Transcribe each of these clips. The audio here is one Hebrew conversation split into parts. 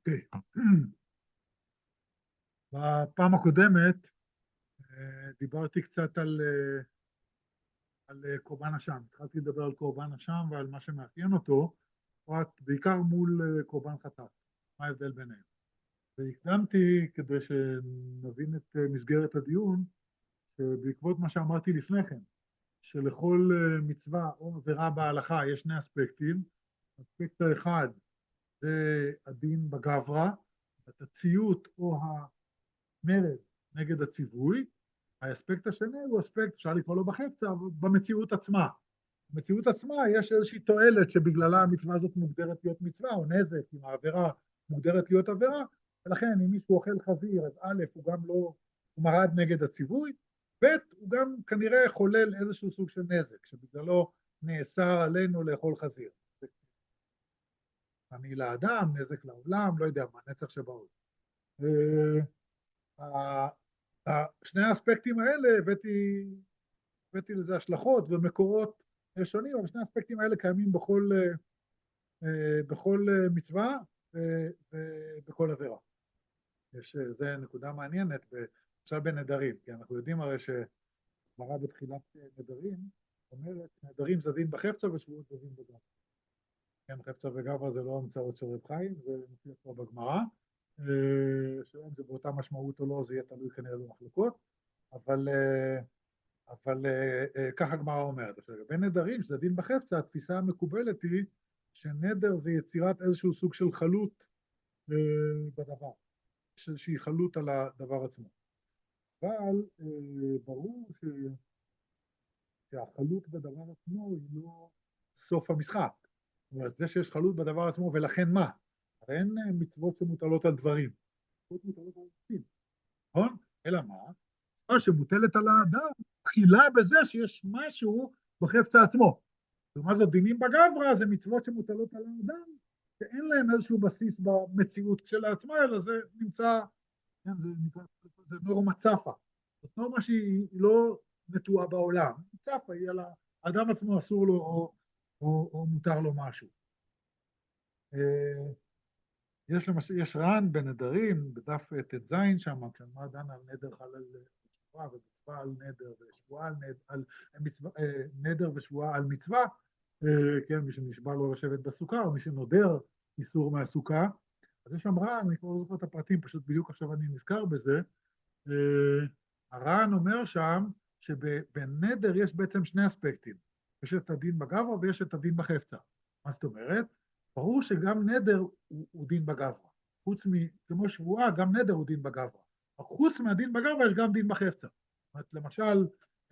אוקיי. בפעם הקודמת דיברתי קצת על קורבן אשם. התחלתי לדבר על קורבן אשם ועל מה שמאפיין אותו, בעיקר מול קורבן חטאת. מה ההבדל ביניהם? והקדמתי כדי שנבין את מסגרת הדיון, שבעקבות מה שאמרתי לפני כן, שלכל מצווה או עבירה בהלכה יש שני אספקטים. האספקט האחד זה הדין בגברא, הציות או המרד נגד הציווי. האספקט השני הוא אספקט, אפשר לקרוא לו בחפצה, במציאות עצמה. במציאות עצמה יש איזושהי תועלת שבגללה המצווה הזאת מוגדרת להיות מצווה, או נזק, אם העבירה מוגדרת להיות עבירה, ולכן אם מישהו אוכל חזיר, אז א', הוא גם לא, הוא מרד נגד הציווי, ב', הוא גם כנראה חולל איזשהו סוג של נזק, שבגללו נאסר עלינו לאכול חזיר. אני לאדם, נזק לעולם, לא יודע מה, נצח שבאות. שני האספקטים האלה הבאתי לזה השלכות ומקורות שונים, אבל שני האספקטים האלה קיימים בכל מצווה ובכל עבירה. זה נקודה מעניינת, עכשיו בנדרים, כי אנחנו יודעים הרי שגמרא בתחילת נדרים אומרת, נדרים זה דין בחפצה ושבועות זה דין בגברא. כן, חפצה וגברא זה לא המצאות של רב חיים, זה מופיע כבר בגמרא, שאם זה באותה משמעות או לא, זה יהיה תלוי כנראה במחלוקות, אבל ככה הגמרא אומרת. עכשיו, לגבי נדרים, שזה דין בחפצה, התפיסה המקובלת היא שנדר זה יצירת איזשהו סוג של חלות בדבר, יש איזושהי חלות על הדבר עצמו. אבל ברור שהחלות בדבר עצמו היא לא סוף המשחק. זאת אומרת, זה שיש חלות בדבר עצמו, ולכן מה? הרי אין מצוות שמוטלות על דברים. מצוות מוטלות על עצים, נכון? אלא מה? מה שמוטלת על האדם, תחילה בזה שיש משהו בחפצה עצמו. לעומת זאת, דינים בגברא זה מצוות שמוטלות על האדם, שאין להם איזשהו בסיס במציאות כשלעצמה, אלא זה נמצא, זה נורמה צפה. זאת נורמה שהיא לא נטועה בעולם, היא צפה, היא על האדם עצמו אסור לו או מותר לו משהו. יש ר"ן בנדרים, בדף ט"ז שם, כשמה דן על נדר חלל שבועה ומצווה על נדר ושבועה על נדר ושבועה על מצווה, כן, מי שנשבע לו לשבת בסוכה, או מי שנודר איסור מהסוכה, אז יש שם ר"ן, אני כבר לא זוכר את הפרטים, פשוט בדיוק עכשיו אני נזכר בזה, הר"ן אומר שם שבנדר יש בעצם שני אספקטים, יש את הדין בגברא ויש את הדין בחפצה. מה זאת אומרת? ברור שגם נדר הוא דין בגברא. חוץ כמו שבועה, גם נדר הוא דין בגברא. חוץ מהדין בגברא יש גם דין בחפצה. זאת אומרת, למשל,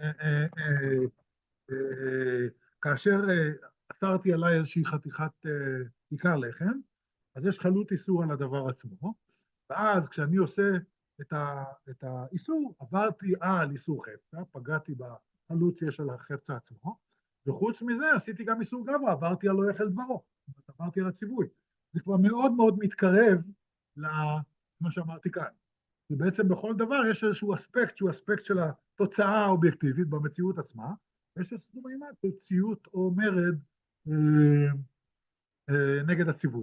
כאשר אסרתי עליי איזושהי חתיכת עיקר לחם, אז יש חלות איסור על הדבר עצמו, ואז כשאני עושה את האיסור, עברתי על איסור חפצה, פגעתי בחלות שיש על החפצה עצמו, וחוץ מזה עשיתי גם איסור גברא, עברתי על לא יאכל דברו, עברתי על הציווי. זה כבר מאוד מאוד מתקרב למה שאמרתי כאן. ובעצם בכל דבר יש איזשהו אספקט, שהוא אספקט של התוצאה האובייקטיבית במציאות עצמה, ויש איזשהו מימד של ציות או מרד נגד הציווי.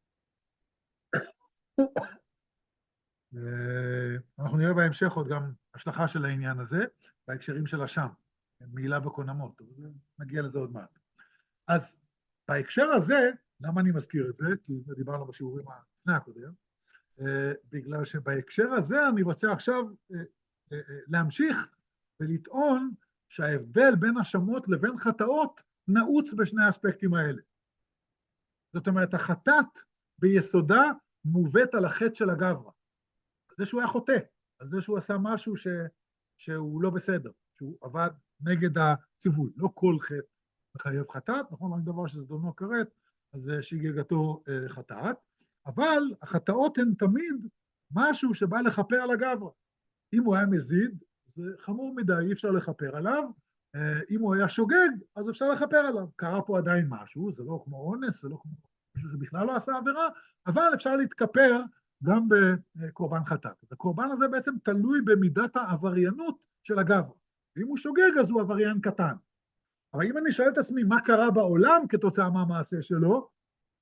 אנחנו נראה בהמשך עוד גם השלכה של העניין הזה, בהקשרים של אשם, מעילה בקונמות, נגיע לזה עוד מעט. אז בהקשר הזה, למה אני מזכיר את זה? כי דיברנו בשיעורים לפני הקודם, בגלל שבהקשר הזה אני רוצה עכשיו להמשיך ולטעון שההבדל בין אשמות לבין חטאות נעוץ בשני האספקטים האלה. זאת אומרת, החטאת ביסודה מובאת על החטא של הגברא. על זה שהוא היה חוטא, על זה שהוא עשה משהו שהוא לא בסדר, שהוא עבד נגד הציווי. לא כל חטא מחייב חטאת, נכון? רק דבר שזדונו כרת, אז שגגתו חטאת, אבל החטאות הן תמיד משהו שבא לכפר על הגברא. אם הוא היה מזיד, זה חמור מדי, אי אפשר לכפר עליו, אם הוא היה שוגג, אז אפשר לכפר עליו. קרה פה עדיין משהו, זה לא כמו אונס, זה לא כמו משהו שבכלל לא עשה עבירה, אבל אפשר להתכפר גם בקורבן חטאת. הקורבן הזה בעצם תלוי במידת העבריינות של הגברא. ואם הוא שוגג, אז הוא עבריין קטן. אבל אם אני שואל את עצמי מה קרה בעולם כתוצאה מהמעשה שלו,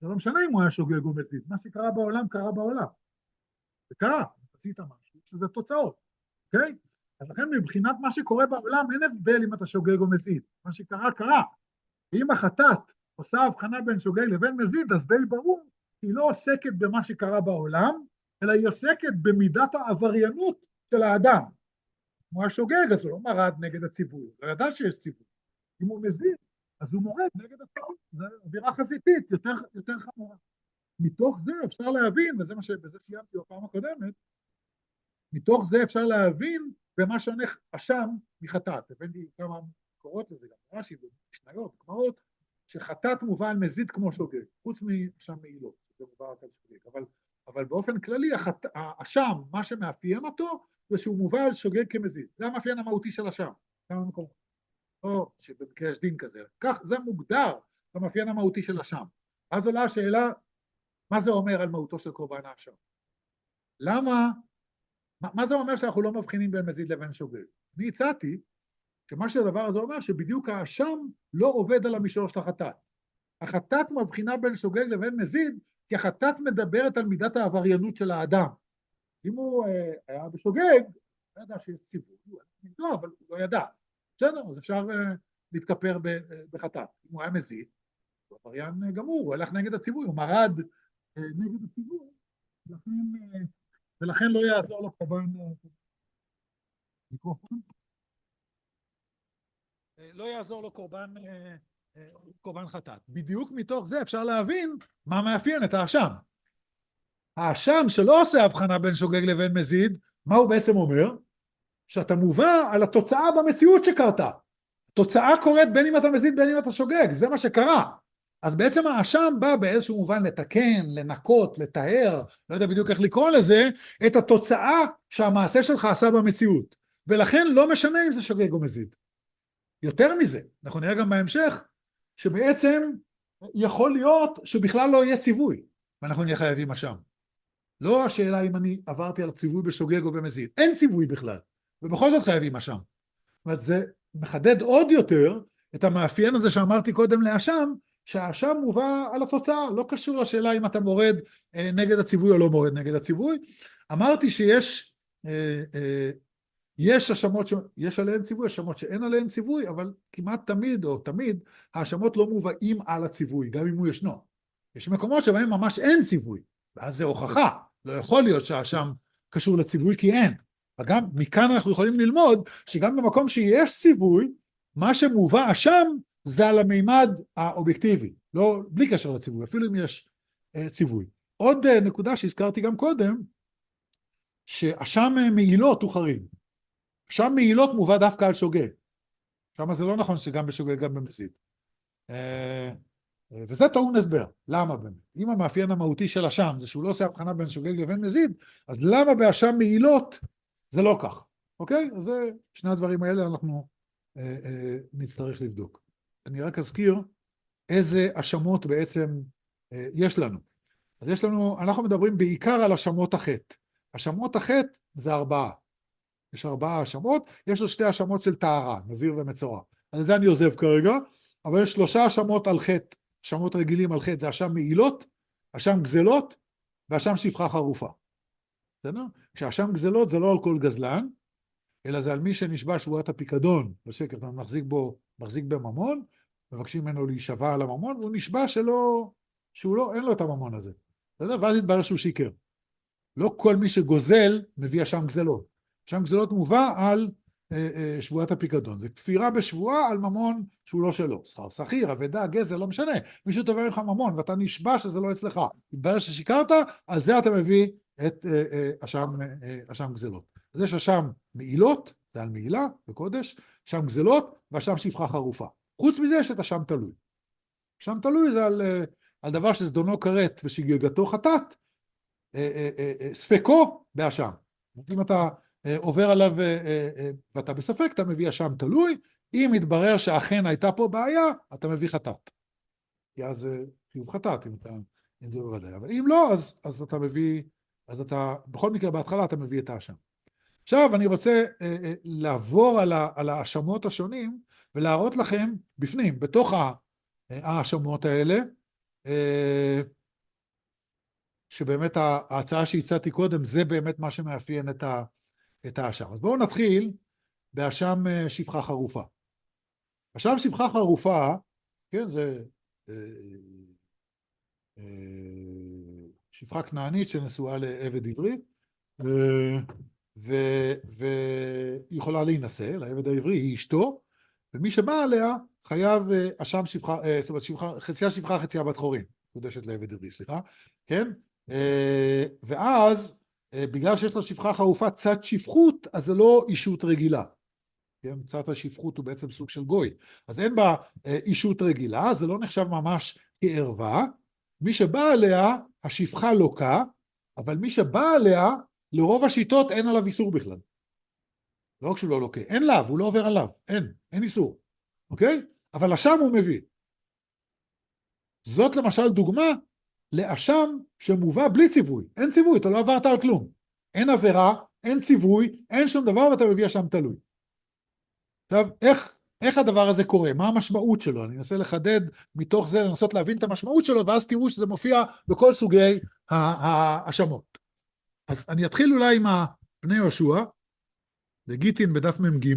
זה לא משנה אם הוא היה שוגג או מזיד, מה שקרה בעולם קרה בעולם. זה קרה, עשית משהו, שזה תוצאות, אוקיי? אז לכן מבחינת מה שקורה בעולם אין הבדל אם אתה שוגג או מזיד, מה שקרה קרה. אם החטאת עושה הבחנה בין שוגג לבין מזיד, אז די ברור, היא לא עוסקת במה שקרה בעולם, אלא היא עוסקת במידת העבריינות של האדם. אם הוא השוגג, אז הוא לא מרד נגד הציווי, הוא לא ידע שיש ציווי. אם הוא מזיד, אז הוא מורד נגד הציווי. זו אווירה חזיתית, יותר חמורה. מתוך זה אפשר להבין, ובזה סיימתי בפעם הקודמת, מתוך זה אפשר להבין במה שונה אשם מחטאת. הבאתי כמה מקורות לזה, גם רש"י ומשניות, גמרות, שחטאת מובא על מזיד כמו שוגג, חוץ מאשם מעילות, זה מובא רק על שוגג. אבל באופן כללי, האשם, מה שמאפיין אותו, זה שהוא מובא על שוגג כמזיד. זה המאפיין המהותי של אשם, כמה מקומות. לא שבמקרה יש דין כזה, כך זה מוגדר במאפיין המהותי של אשם. אז עולה השאלה, מה זה אומר על מהותו של קורבן האשם? למה, מה זה אומר שאנחנו לא מבחינים בין מזיד לבין שוגג? אני הצעתי שמה שהדבר הזה אומר, שבדיוק האשם לא עובד על המישור של החטאת. החטאת מבחינה בין שוגג לבין מזיד, כי החטאת מדברת על מידת העבריינות של האדם. אם הוא היה בשוגג, הוא לא ידע שיש ציווי, לא, אבל הוא לא ידע. בסדר, אז אפשר להתכפר בחטאת. אם הוא היה מזיד, הוא עבריין גמור, הוא הלך נגד הציווי, הוא מרד נגד הציווי, ולכן לא יעזור לו קורבן מיקרופון. לא יעזור לו קורבן חטאת. בדיוק מתוך זה אפשר להבין מה מאפיין את האשם. האשם שלא עושה הבחנה בין שוגג לבין מזיד, מה הוא בעצם אומר? שאתה מובא על התוצאה במציאות שקרתה. התוצאה קורית בין אם אתה מזיד בין אם אתה שוגג, זה מה שקרה. אז בעצם האשם בא באיזשהו מובן לתקן, לנקות, לטהר, לא יודע בדיוק איך לקרוא לזה, את התוצאה שהמעשה שלך עשה במציאות. ולכן לא משנה אם זה שוגג או מזיד. יותר מזה, אנחנו נראה גם בהמשך, שבעצם יכול להיות שבכלל לא יהיה ציווי, ואנחנו נהיה חייבים אשם. לא השאלה אם אני עברתי על הציווי בשוגג או במזיד, אין ציווי בכלל, ובכל זאת חייבים אשם. זאת אומרת, זה מחדד עוד יותר את המאפיין הזה שאמרתי קודם לאשם, שהאשם מובא על התוצאה, לא קשור לשאלה אם אתה מורד נגד הציווי או לא מורד נגד הציווי. אמרתי שיש יש האשמות שיש עליהן ציווי, האשמות שאין עליהן ציווי, אבל כמעט תמיד או תמיד האשמות לא מובאים על הציווי, גם אם הוא ישנו. יש מקומות שבהם ממש אין ציווי, ואז זה הוכחה. לא יכול להיות שהאשם קשור לציווי כי אין. וגם מכאן אנחנו יכולים ללמוד שגם במקום שיש ציווי, מה שמובא אשם זה על המימד האובייקטיבי, לא, בלי קשר לציווי, אפילו אם יש ציווי. עוד נקודה שהזכרתי גם קודם, שאשם מעילות הוא חריג. אשם מעילות מובא דווקא על שוגג. שם זה לא נכון שגם בשוגג גם במזיד. וזה טעון הסבר. למה באמת? אם המאפיין המהותי של אשם זה שהוא לא עושה הבחנה בין שוגג לבין מזיד, אז למה באשם מעילות זה לא כך? אוקיי? אז זה שני הדברים האלה אנחנו נצטרך לבדוק. אני רק אזכיר איזה אשמות בעצם יש לנו. אז יש לנו, אנחנו מדברים בעיקר על אשמות החטא. אשמות החטא זה 4. יש 4 האשמות, יש לו 2 האשמות של טהרה, נזיר ומצורע. אז זה אני עוזב כרגע, אבל יש 3 האשמות על חטא, האשמות רגילים על חטא, זה אשם מעילות, אשם גזלות, ואשם שפחה חרופה. בסדר? כשאשם גזלות זה לא על כל גזלן, אלא זה על מי שנשבע שבועת הפיקדון, בשקר, אתה מחזיק בממון, מבקשים ממנו להישבע על הממון, והוא נשבע אין לו את הממון הזה. בסדר? ואז יתברר שהוא שיקר. לא כל מי שגוזל מביא אשם גזלות. אשם גזלות מובא על שבועת הפיקדון. זה כפירה בשבועה על ממון שהוא לא שלו. שכר שכיר, אבדה, גזל, לא משנה. מישהו תובע לך ממון ואתה נשבע שזה לא אצלך. יתברר ששיקרת, על זה אתה מביא את אשם גזלות. אז יש אשם מעילות, זה על מעילה בקודש, אשם גזלות ואשם שפחה חרופה. חוץ מזה יש את אשם תלוי. אשם תלוי זה על דבר שזדונו כרת ושגגתו חטאת, ספקו באשם. אם אתה עובר עליו ואתה בספק, אתה מביא אשם תלוי, אם יתברר שאכן הייתה פה בעיה, אתה מביא חטאת. כי אז חיוב חטאת, אם זה בוודאי. אבל אם לא, אז אתה מביא, בכל מקרה בהתחלה אתה מביא את האשם. עכשיו אני רוצה לעבור על האשמות השונים, ולהראות לכם בפנים, בתוך האשמות האלה, שבאמת ההצעה שהצעתי קודם, זה באמת מה שמאפיין את האשם. אז בואו נתחיל באשם שפחה חרופה. אשם שפחה חרופה, כן, זה שפחה כנענית שנשואה לעבד עברי, והיא יכולה להינשא, לעבד העברי, היא אשתו, ומי שבא עליה חייב אשם שפחה, זאת אומרת, חציה שפחה, חציה בת חורין, קודשת לעבד עברי, סליחה, כן? ואז, בגלל שיש לה שפחה חרופה צד שפחות, אז זה לא אישות רגילה. כן? צד השפחות הוא בעצם סוג של גוי. אז אין בה אישות רגילה, זה לא נחשב ממש כערווה. מי שבא עליה, השפחה לוקה, אבל מי שבא עליה, לרוב השיטות אין עליו איסור בכלל. לא רק שהוא לא לוקה, אין לאו, הוא לא עובר עליו, אין איסור. אוקיי? אבל אשם הוא מביא. זאת למשל דוגמה לאשם שמובא בלי ציווי. אין ציווי, אתה לא עברת על כלום. אין עבירה, אין ציווי, אין שום דבר ואתה מביא אשם תלוי. עכשיו, איך הדבר הזה קורה? מה המשמעות שלו? אני אנסה לחדד מתוך זה, לנסות להבין את המשמעות שלו, ואז תראו שזה מופיע בכל סוגי האשמות. אז אני אתחיל אולי עם בני יהושע, לגיטין בדף מ"ג,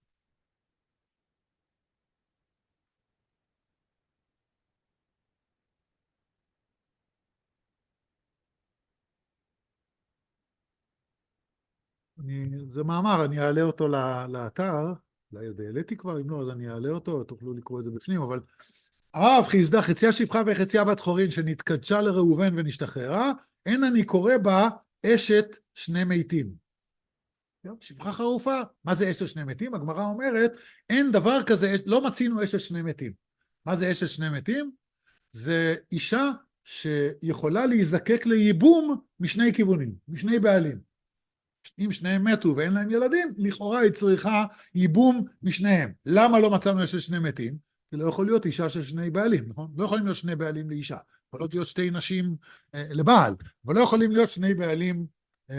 זה מאמר, אני אעלה אותו לאתר, אולי עוד העליתי כבר, אם לא, אז אני אעלה אותו, תוכלו לקרוא את זה בפנים, אבל הרב חיסדה, חציה שפחה וחציה בת חורין, שנתקדשה לראובן ונשתחררה, אין אני קורא בה אשת שני מתים. שפחה חרופה, מה זה אשת שני מתים? הגמרא אומרת, אין דבר כזה, לא מצינו אשת שני מתים. מה זה אשת שני מתים? זה אישה שיכולה להיזקק לייבום משני כיוונים, משני בעלים. אם שניהם מתו ואין להם ילדים, לכאורה היא צריכה ייבום משניהם. למה לא מצאנו אשת שני מתים? כי לא יכול להיות אישה של שני בעלים, נכון? לא יכולים להיות שני בעלים לאישה. יכולות להיות שתי נשים לבעל, אבל לא יכולים להיות שני בעלים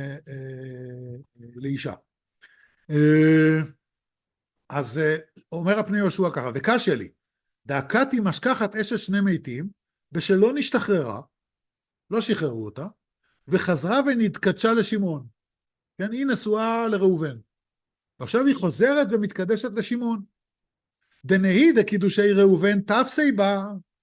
לאישה. אז אומר הפני יהושע ככה, וקשה לי, דאקתי משכחת אשת שני מתים, בשלא נשתחררה, לא שחררו אותה, וחזרה ונתקדשה לשמעון. כן, היא נשואה לראובן. ועכשיו היא חוזרת ומתקדשת לשמעון. דנהי דקידושי ראובן תפסי בה,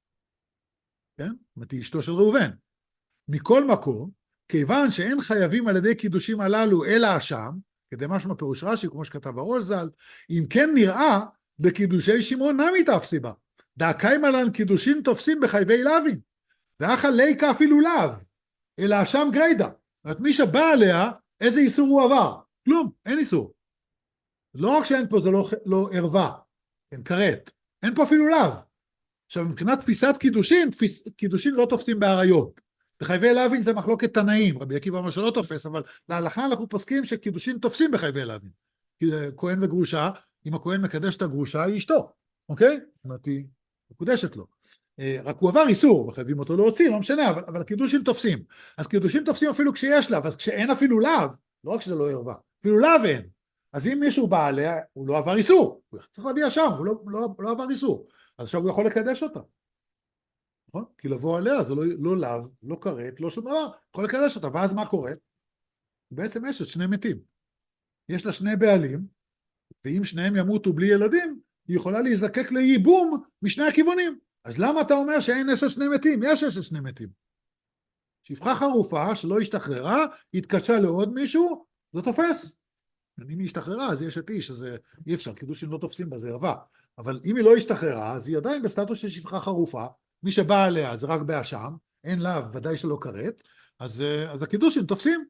כן? זאת אומרת, היא אשתו של ראובן. מכל מקום, כיוון שאין חייבים על ידי קידושים הללו אלא אשם, כדי משמע פירוש רש"י, כמו שכתב הראש ז"ל, אם כן נראה בקידושי שמעון נמי תפסי בה. דאקיימה לן קידושין תופסים בחייבי לאווין. ואחא ליקה אפילו לאו, אלא אשם גריידא. זאת אומרת, מי שבא עליה, איזה איסור הוא עבר? כלום, אין איסור. לא רק שאין פה, זה לא ערווה, כן, כרת. אין פה אפילו לאו. עכשיו, מבחינת תפיסת קידושין, קידושין לא תופסים בעריות. בחייבי לאווין זה מחלוקת תנאים, רבי עקיבא אומר שלא תופס, אבל להלכה אנחנו פוסקים שקידושין תופסים בחייבי לאווין. כהן וגרושה, אם הכהן מקדש את הגרושה, היא אשתו, אוקיי? זאת אומרת, היא מקודשת לו. רק הוא עבר איסור, וחייבים אותו להוציא, לא משנה, אבל הקידושין תופסים. אז קידושין תופסים אפילו כשיש לאו, אז כשאין אפילו לאו, לא רק שזה לא ערווה, אפילו לאו אין. אז אם מישהו בא עליה, הוא לא עבר איסור, הוא צריך להביא אשם, הוא לא עבר איסור. אז עכשיו הוא יכול לקדש אותה. נכון? כי לבוא עליה זה לא לאו, לא כרת, לא שום דבר, יכול לקדש אותה, ואז מה קורה? בעצם אשת שני מתים. יש לה שני בעלים, ואם שניהם ימותו בלי ילדים, היא יכולה להיזקק לייבום משני הכיוונים. אז למה אתה אומר שאין אשת שני מתים? יש אשת שני מתים. שפחה חרופה שלא השתחררה, התקשה לעוד מישהו, זה תופס. אם היא השתחררה, אז יש את איש, אז אי אפשר, קידושין לא תופסים בה, זה ערווה. אבל אם היא לא השתחררה, אז היא עדיין בסטטוס של שפחה חרופה, מי שבא עליה זה רק באשם, אין לה, ודאי שלא כרת, אז הקידושין תופסים.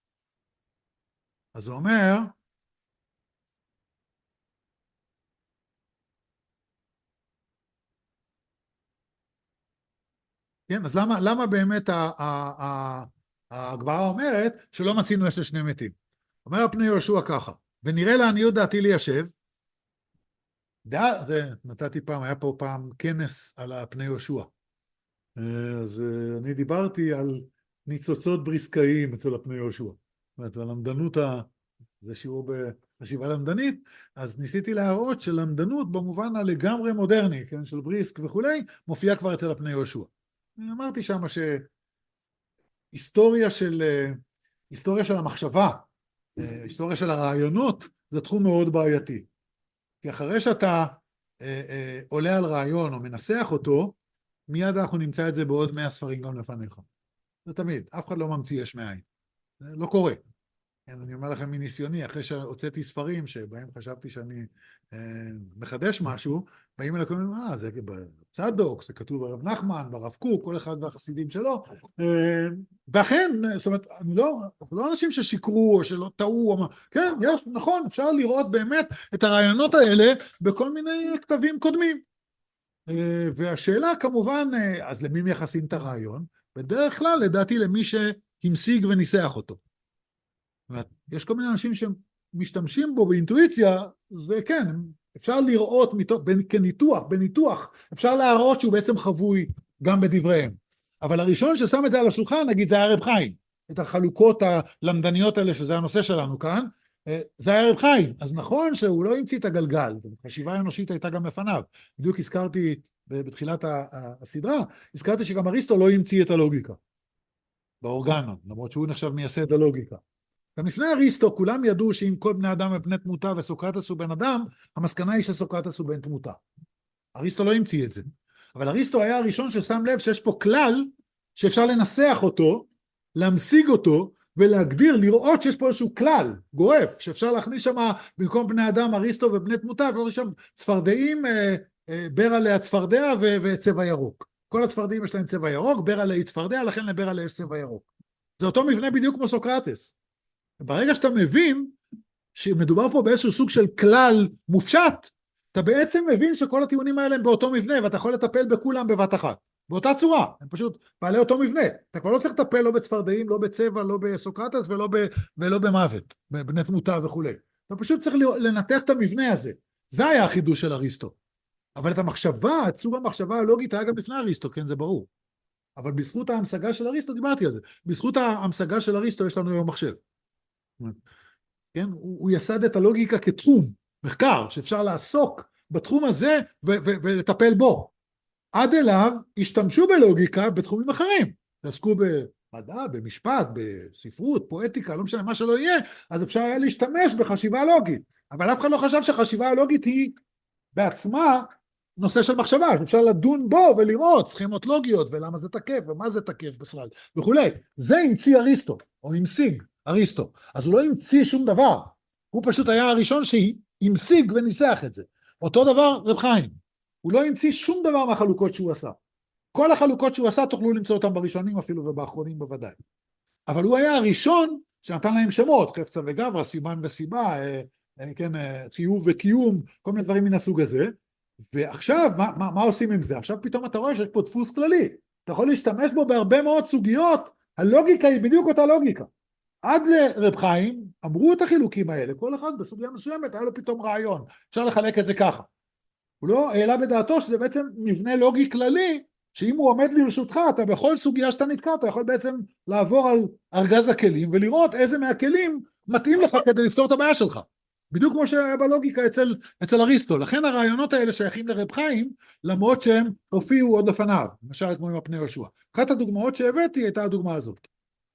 אז הוא אומר, כן, אז למה באמת הגמרא אומרת שלא מצינו אשת שני מתים? אומר הפני יהושע ככה, ונראה לעניות דעתי ליישב, זה נתתי פעם, היה פה פעם כנס על הפני יהושע. אז אני דיברתי על ניצוצות בריסקאיים אצל הפני יהושע. זאת אומרת, הלמדנות, זה שיעור בחשיבה למדנית, אז ניסיתי להראות שלמדנות במובן הלגמרי מודרני, כן, של בריסק וכולי, מופיע כבר אצל הפני יהושע. אני אמרתי שם שהיסטוריה של המחשבה, היסטוריה של הרעיונות, זה תחום מאוד בעייתי. כי אחרי שאתה עולה על רעיון או מנסח אותו, מיד אנחנו נמצא את זה בעוד 100 ספרים גם לפניך. זה תמיד, אף אחד לא ממציא יש מאין. זה לא קורה. אני אומר לכם מניסיוני, אחרי שהוצאתי ספרים שבהם חשבתי שאני מחדש משהו, באים אליי כל מיני, זה בצדוק, זה כתוב ברב נחמן, ברב קוק, כל אחד והחסידים שלו, ואכן, זאת אומרת, לא אנשים ששיקרו או שלא טעו, כן, יש, נכון, אפשר לראות באמת את הרעיונות האלה בכל מיני כתבים קודמים. והשאלה כמובן, אז למי מייחסים את הרעיון? בדרך כלל, לדעתי, למי שהמשיג וניסח אותו. יש כל מיני אנשים שמשתמשים בו באינטואיציה, זה כן, אפשר לראות בניתוח, אפשר להראות שהוא בעצם חבוי גם בדבריהם. אבל הראשון ששם את זה על השולחן, נגיד, זה היה רב חיים. את החלוקות הלמדניות האלה, שזה הנושא שלנו כאן, זה היה רב חיים. אז נכון שהוא לא המציא את הגלגל, החשיבה האנושית הייתה גם לפניו. בדיוק הזכרתי בתחילת הסדרה, הזכרתי שגם אריסטו לא המציא את הלוגיקה. באורגנון, למרות שהוא נחשב מייסד הלוגיקה. גם לפני אריסטו, כולם ידעו שאם כל בני אדם הם בני תמותה וסוקרטס הוא בן אדם, המסקנה היא שסוקרטס הוא בן תמותה. אריסטו לא המציא את זה. אבל אריסטו היה הראשון ששם לב שיש פה כלל שאפשר לנסח אותו, להמשיג אותו, ולהגדיר, לראות שיש פה איזשהו כלל, גורף, שאפשר להכניס שם במקום בני אדם, אריסטו ובני תמותה, ולא שם צפרדעים, ברלה הצפרדע וצבע ירוק. כל הצפרדעים יש להם צבע ירוק, ברלה היא צפרדע, לכן לברלה יש צבע ירוק. זה אותו מבנה בדיוק כמו סוקרטס. ברגע שאתה מבין שמדובר פה באיזשהו סוג של כלל מופשט, אתה בעצם מבין שכל הטיעונים האלה הם באותו מבנה, ואתה יכול לטפל בכולם בבת אחת. באותה צורה, הם פשוט בעלי אותו מבנה. אתה כבר לא צריך לטפל לא בצפרדעים, לא בצבע, לא בסוקרטס ולא במוות, בבני תמותה וכו'. אתה פשוט צריך לנתח את המבנה הזה. זה היה החידוש של אריסטו. אבל את המחשבה, את סוג המחשבה הלוגית היה גם לפני אריסטו, כן, זה ברור. אבל בזכות ההמשגה של אריסטו, דיברתי על זה, בזכות ההמשגה של אריסטו יש לנו היום מחשב. כן? הוא יסד את הלוגיקה כתחום, מחקר, שאפשר לעסוק בתחום הזה ולטפל בו. עד אליו השתמשו בלוגיקה בתחומים אחרים. עסקו במדע, במשפט, בספרות, פואטיקה, לא משנה מה שלא יהיה, אז אפשר היה להשתמש בחשיבה לוגית. אבל אף אחד לא חשב שחשיבה לוגית היא בעצמה נושא של מחשבה, אפשר לדון בו ולראות סכמות לוגיות ולמה זה תקף ומה זה תקף בכלל וכולי. זה המציא אריסטו, או המשיג אריסטו. אז הוא לא המציא שום דבר, הוא פשוט היה הראשון שהמשיג וניסח את זה. אותו דבר רב חיים, הוא לא המציא שום דבר מהחלוקות שהוא עשה. כל החלוקות שהוא עשה תוכלו למצוא אותם בראשונים אפילו ובאחרונים בוודאי. אבל הוא היה הראשון שנתן להם שמות, חפצה וגברא, סימן וסיבה, כן, חיוב וקיום, כל מיני דברים מן הסוג הזה. ועכשיו, מה עושים עם זה? עכשיו פתאום אתה רואה שיש פה דפוס כללי. אתה יכול להשתמש בו בהרבה מאוד סוגיות, הלוגיקה היא בדיוק אותה לוגיקה. עד לרב חיים, אמרו את החילוקים האלה, כל אחד בסוגיה מסוימת, היה לו פתאום רעיון. אפשר לחלק את זה ככה. הוא לא העלה בדעתו שזה בעצם מבנה לוגי כללי, שאם הוא עומד לרשותך, אתה בכל סוגיה שאתה נתקע, אתה יכול בעצם לעבור על ארגז הכלים, ולראות איזה מהכלים מתאים לך כדי לפתור את הבעיה שלך. בדיוק כמו שהיה בלוגיקה אצל אריסטו. לכן הרעיונות האלה שייכים לרב חיים, למרות שהם הופיעו עוד לפניו, למשל כמו עם הפני יהושע. אחת הדוגמאות שהבאתי הייתה הדוגמה הזאת.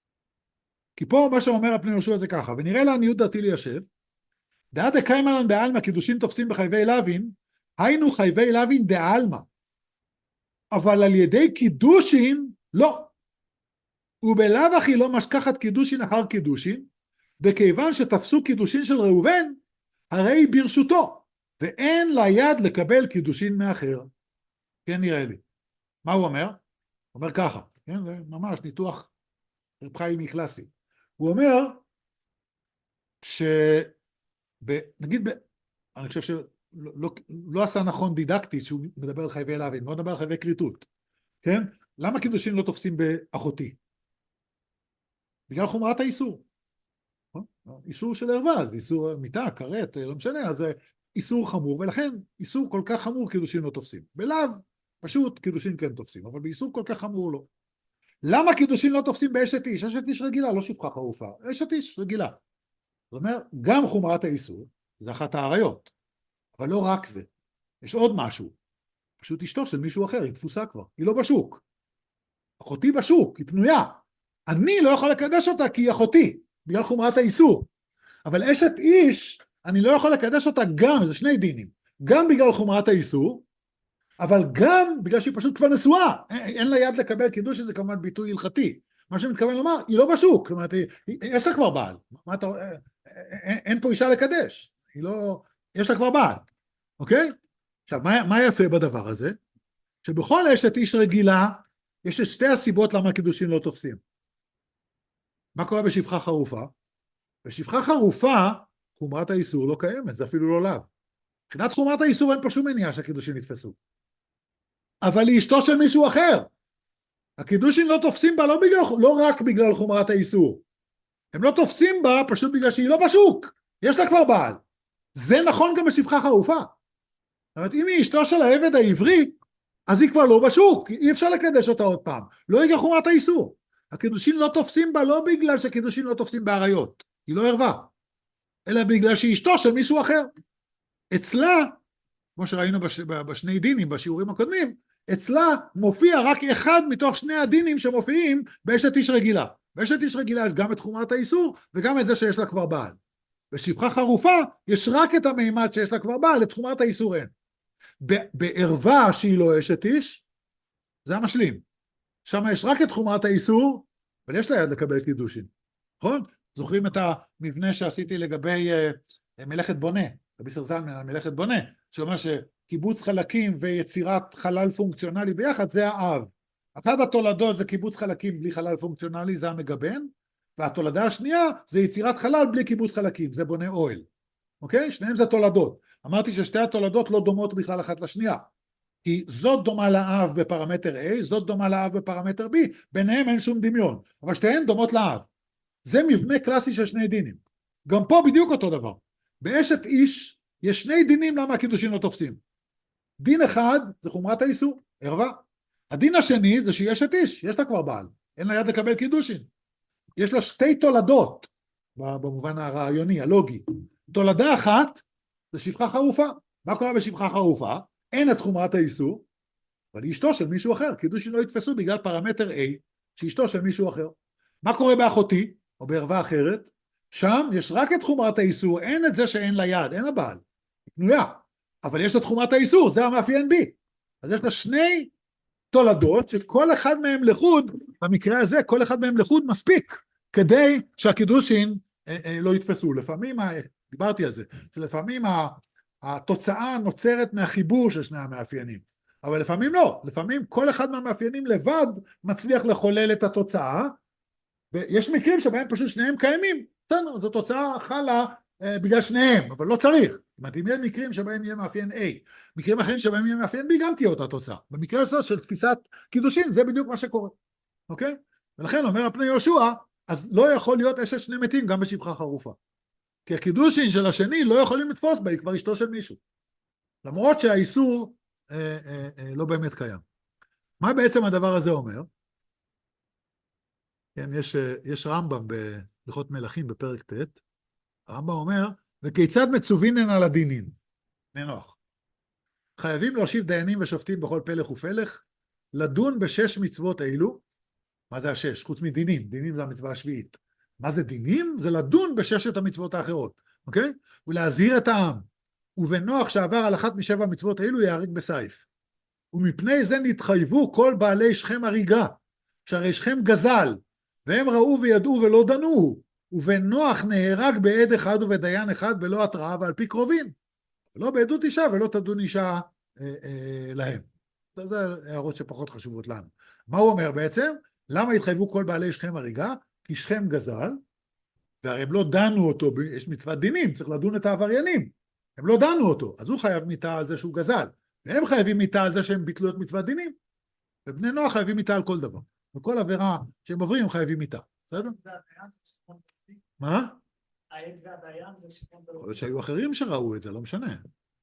כי פה מה שאומר הפני יהושע זה ככה, ונראה לעניות דעתי ליישב, דעת דקיימלן בעלמא קידושין תופסים בחייבי לוין, היינו חייבי לוין דעלמא, אבל על ידי קידושין לא. ובלאו הכי לא משכחת קידושין אחר קידושין, וכיוון שתפסו קידושין של ראובן, הרי ברשותו, ואין לה יד לקבל קידושין מאחר. כן נראה לי. מה הוא אומר? הוא אומר ככה, כן? זה ממש ניתוח רב חיימי קלאסי. הוא אומר נגיד, אני חושב שלא עשה נכון דידקטית שהוא מדבר על חייבי לוין, הוא מדבר על חייבי כריתות. כן? למה קידושין לא תופסים באחותי? בגלל חומרת האיסור. איסור של ערווה, זה איסור מיטה, כרת, לא משנה, אז זה איסור חמור, ולכן איסור כל כך חמור קידושין לא תופסים. בלאו, פשוט קידושין כן תופסים, אבל באיסור כל כך חמור לא. למה קידושין לא תופסים באשת איש? אשת איש רגילה, לא שפחה חרופה, אשת איש רגילה. זאת אומרת, גם חומרת האיסור, זה אחת העריות, אבל לא רק זה. יש עוד משהו, פשוט אשתו של מישהו אחר, היא תפוסה כבר, היא לא בשוק. אחותי בשוק, היא פנויה. אני לא יכול לקדש אותה כי היא אחותי, בגלל חומרת האיסור. אבל אשת איש, אני לא יכול לקדש אותה גם, זה שני דינים, גם בגלל חומרת האיסור, אבל גם בגלל שהיא פשוט כבר נשואה, אין לה יד לקבל קידוש, שזה כמובן ביטוי הלכתי. מה שמתכוון לומר, היא לא בשוק, זאת אומרת, יש לה כבר בעל, אין פה אישה לקדש, היא לא, יש לה כבר בעל, אוקיי? עכשיו, מה יפה בדבר הזה? שבכל אשת איש רגילה, יש את שתי הסיבות למה הקידושים לא תופסים. מה קורה בשפחה חרופה? בשפחה חרופה, חומרת האיסור לא קיימת, זה אפילו לא לאו. מבחינת חומרת האיסור אין פה שום מניעה שהקידושים נתפסו. אבל היא אשתו של מישהו אחר. הקידושים לא תופסים בה לא רק בגלל חומרת האיסור. הם לא תופסים בה פשוט בגלל שהיא לא בשוק. יש לה כבר בעל. זה נכון גם בשפחה חרופה. זאת אומרת, אם היא אשתו של העבד העברי, אז היא כבר לא בשוק. אי אפשר לקדש אותה עוד פעם. לא בגלל חומרת האיסור. הקידושים לא תופסים בה לא בגלל שהקידושים לא תופסים בעריות. היא לא ערווה. אלא בגלל שהיא אשתו של מישהו אחר. אצלה, כמו שראינו בשני דינים, בשיעורים הקודמים, אצלה מופיע רק אחד מתוך שני הדינים שמופיעים באשת איש רגילה. באשת איש רגילה יש גם את חומרת האיסור, וגם את זה שיש לה כבר בעל. בשפחה חרופה יש רק את המימד שיש לה כבר בעל, את חומרת האיסור אין. בערווה שהיא לא אשת איש, זה המשלים. שם יש רק את חומרת האיסור, אבל יש לה יד לקבל קידושין. נכון? זוכרים את המבנה שעשיתי לגבי מלאכת בונה, רבי זלמן על מלאכת בונה, שאומר שקיבוץ חלקים ויצירת חלל פונקציונלי ביחד זה האב. אחת התולדות זה קיבוץ חלקים בלי חלל פונקציונלי, זה המגבן, והתולדה השנייה זה יצירת חלל בלי קיבוץ חלקים, זה בונה אוהל. אוקיי? שניהם זה תולדות. אמרתי ששתי התולדות לא דומות בכלל אחת לשנייה. כי זאת דומה לאב בפרמטר A, זאת דומה לאב בפרמטר B, ביניהם אין שום דמיון, אבל שתיהן דומות לאב. זה מבנה קלאסי של שני דינים. גם פה בדיוק אותו דבר. באשת איש יש שני דינים למה הקידושים לא תופסים. דין אחד זה חומרת האיסור, ערווה. הדין השני זה שהיא אשת איש, יש לה כבר בעל, אין לה יד לקבל קידושין. יש לה שתי תולדות, במובן הרעיוני, הלוגי. תולדה אחת זה שפחה חרופה. מה קורה בשפחה חרופה? אין את חומרת האיסור, אבל היא אשתו של מישהו אחר. קידושין לא יתפסו בגלל פרמטר A, שהיא אשתו של מישהו אחר. מה קורה באחותי, או בערווה אחרת? שם יש רק את חומרת האיסור, אין את זה שאין לה יד, אין לה בעל. היא פנויה, אבל יש לה תחומת האיסור, זה המאפיין בי. אז יש לה שני תולדות, שכל אחד מהם לחוד, במקרה הזה, כל אחד מהם לחוד מספיק, כדי שהקידושין לא יתפסו. לפעמים, דיברתי על זה, שלפעמים התוצאה נוצרת מהחיבור של שני המאפיינים, אבל לפעמים לא, לפעמים כל אחד מהמאפיינים לבד מצליח לחולל את התוצאה, ויש מקרים שבהם פשוט שניהם קיימים, בסדר, זו תוצאה חלה בגלל שניהם, אבל לא צריך. אם יהיה מקרים שבהם יהיה מאפיין A, מקרים אחרים שבהם יהיה מאפיין B, גם תהיה אותה תוצאה. במקרה הזה של תפיסת קידושין, זה בדיוק מה שקורה, אוקיי? ולכן אומר הפני יהושע, אז לא יכול להיות אשת שני מתים גם בשפחה חרופה. כי הקידושין של השני לא יכולים לתפוס בה, היא כבר אשתו של מישהו. למרות שהאיסור לא באמת קיים. מה בעצם הדבר הזה אומר? כן, יש רמב"ם בהלכות מלכים בפרק ט', הרמב"ם אומר, וכיצד מצווינן על הדינים? ננוח. חייבים להושיב דיינים ושופטים בכל פלך ופלך, לדון בשש מצוות אילו. מה זה השש? חוץ מדינים, דינים זה המצווה השביעית. מה זה דינים? זה לדון בששת המצוות האחרות, אוקיי? ולהזהיר את העם. ובנוח שעבר על אחת משבע מצוות אילו יהרג בסייף. ומפני זה נתחייבו כל בעלי שכם הריגה, שהרי שכם גזל, והם ראו וידעו ולא דנו, ובנוח נהרג בעד אחד ובדיין אחד בלא התראה ועל פי קרובים, לא בעדות אישה ולא תדון אישה להם. זה הערות שפחות חשובות לנו. מה הוא אומר בעצם? למה התחייבו כל בעלי שכם הריגה? כי שכם גזל, והרי הם לא דנו אותו, יש מצוות דינים, צריך לדון את העבריינים, הם לא דנו אותו, אז הוא חייב מיתה על זה שהוא גזל, והם חייבים מיתה על זה שהם ביטלו את מצוות דינים, ובני נוח חייבים מיתה על כל דבר, וכל עבירה שהם עוברים הם חייבים מיתה, בסדר? מה? העד והדיין זה שכם גזל. יכול להיות שהיו אחרים שראו את זה, לא משנה.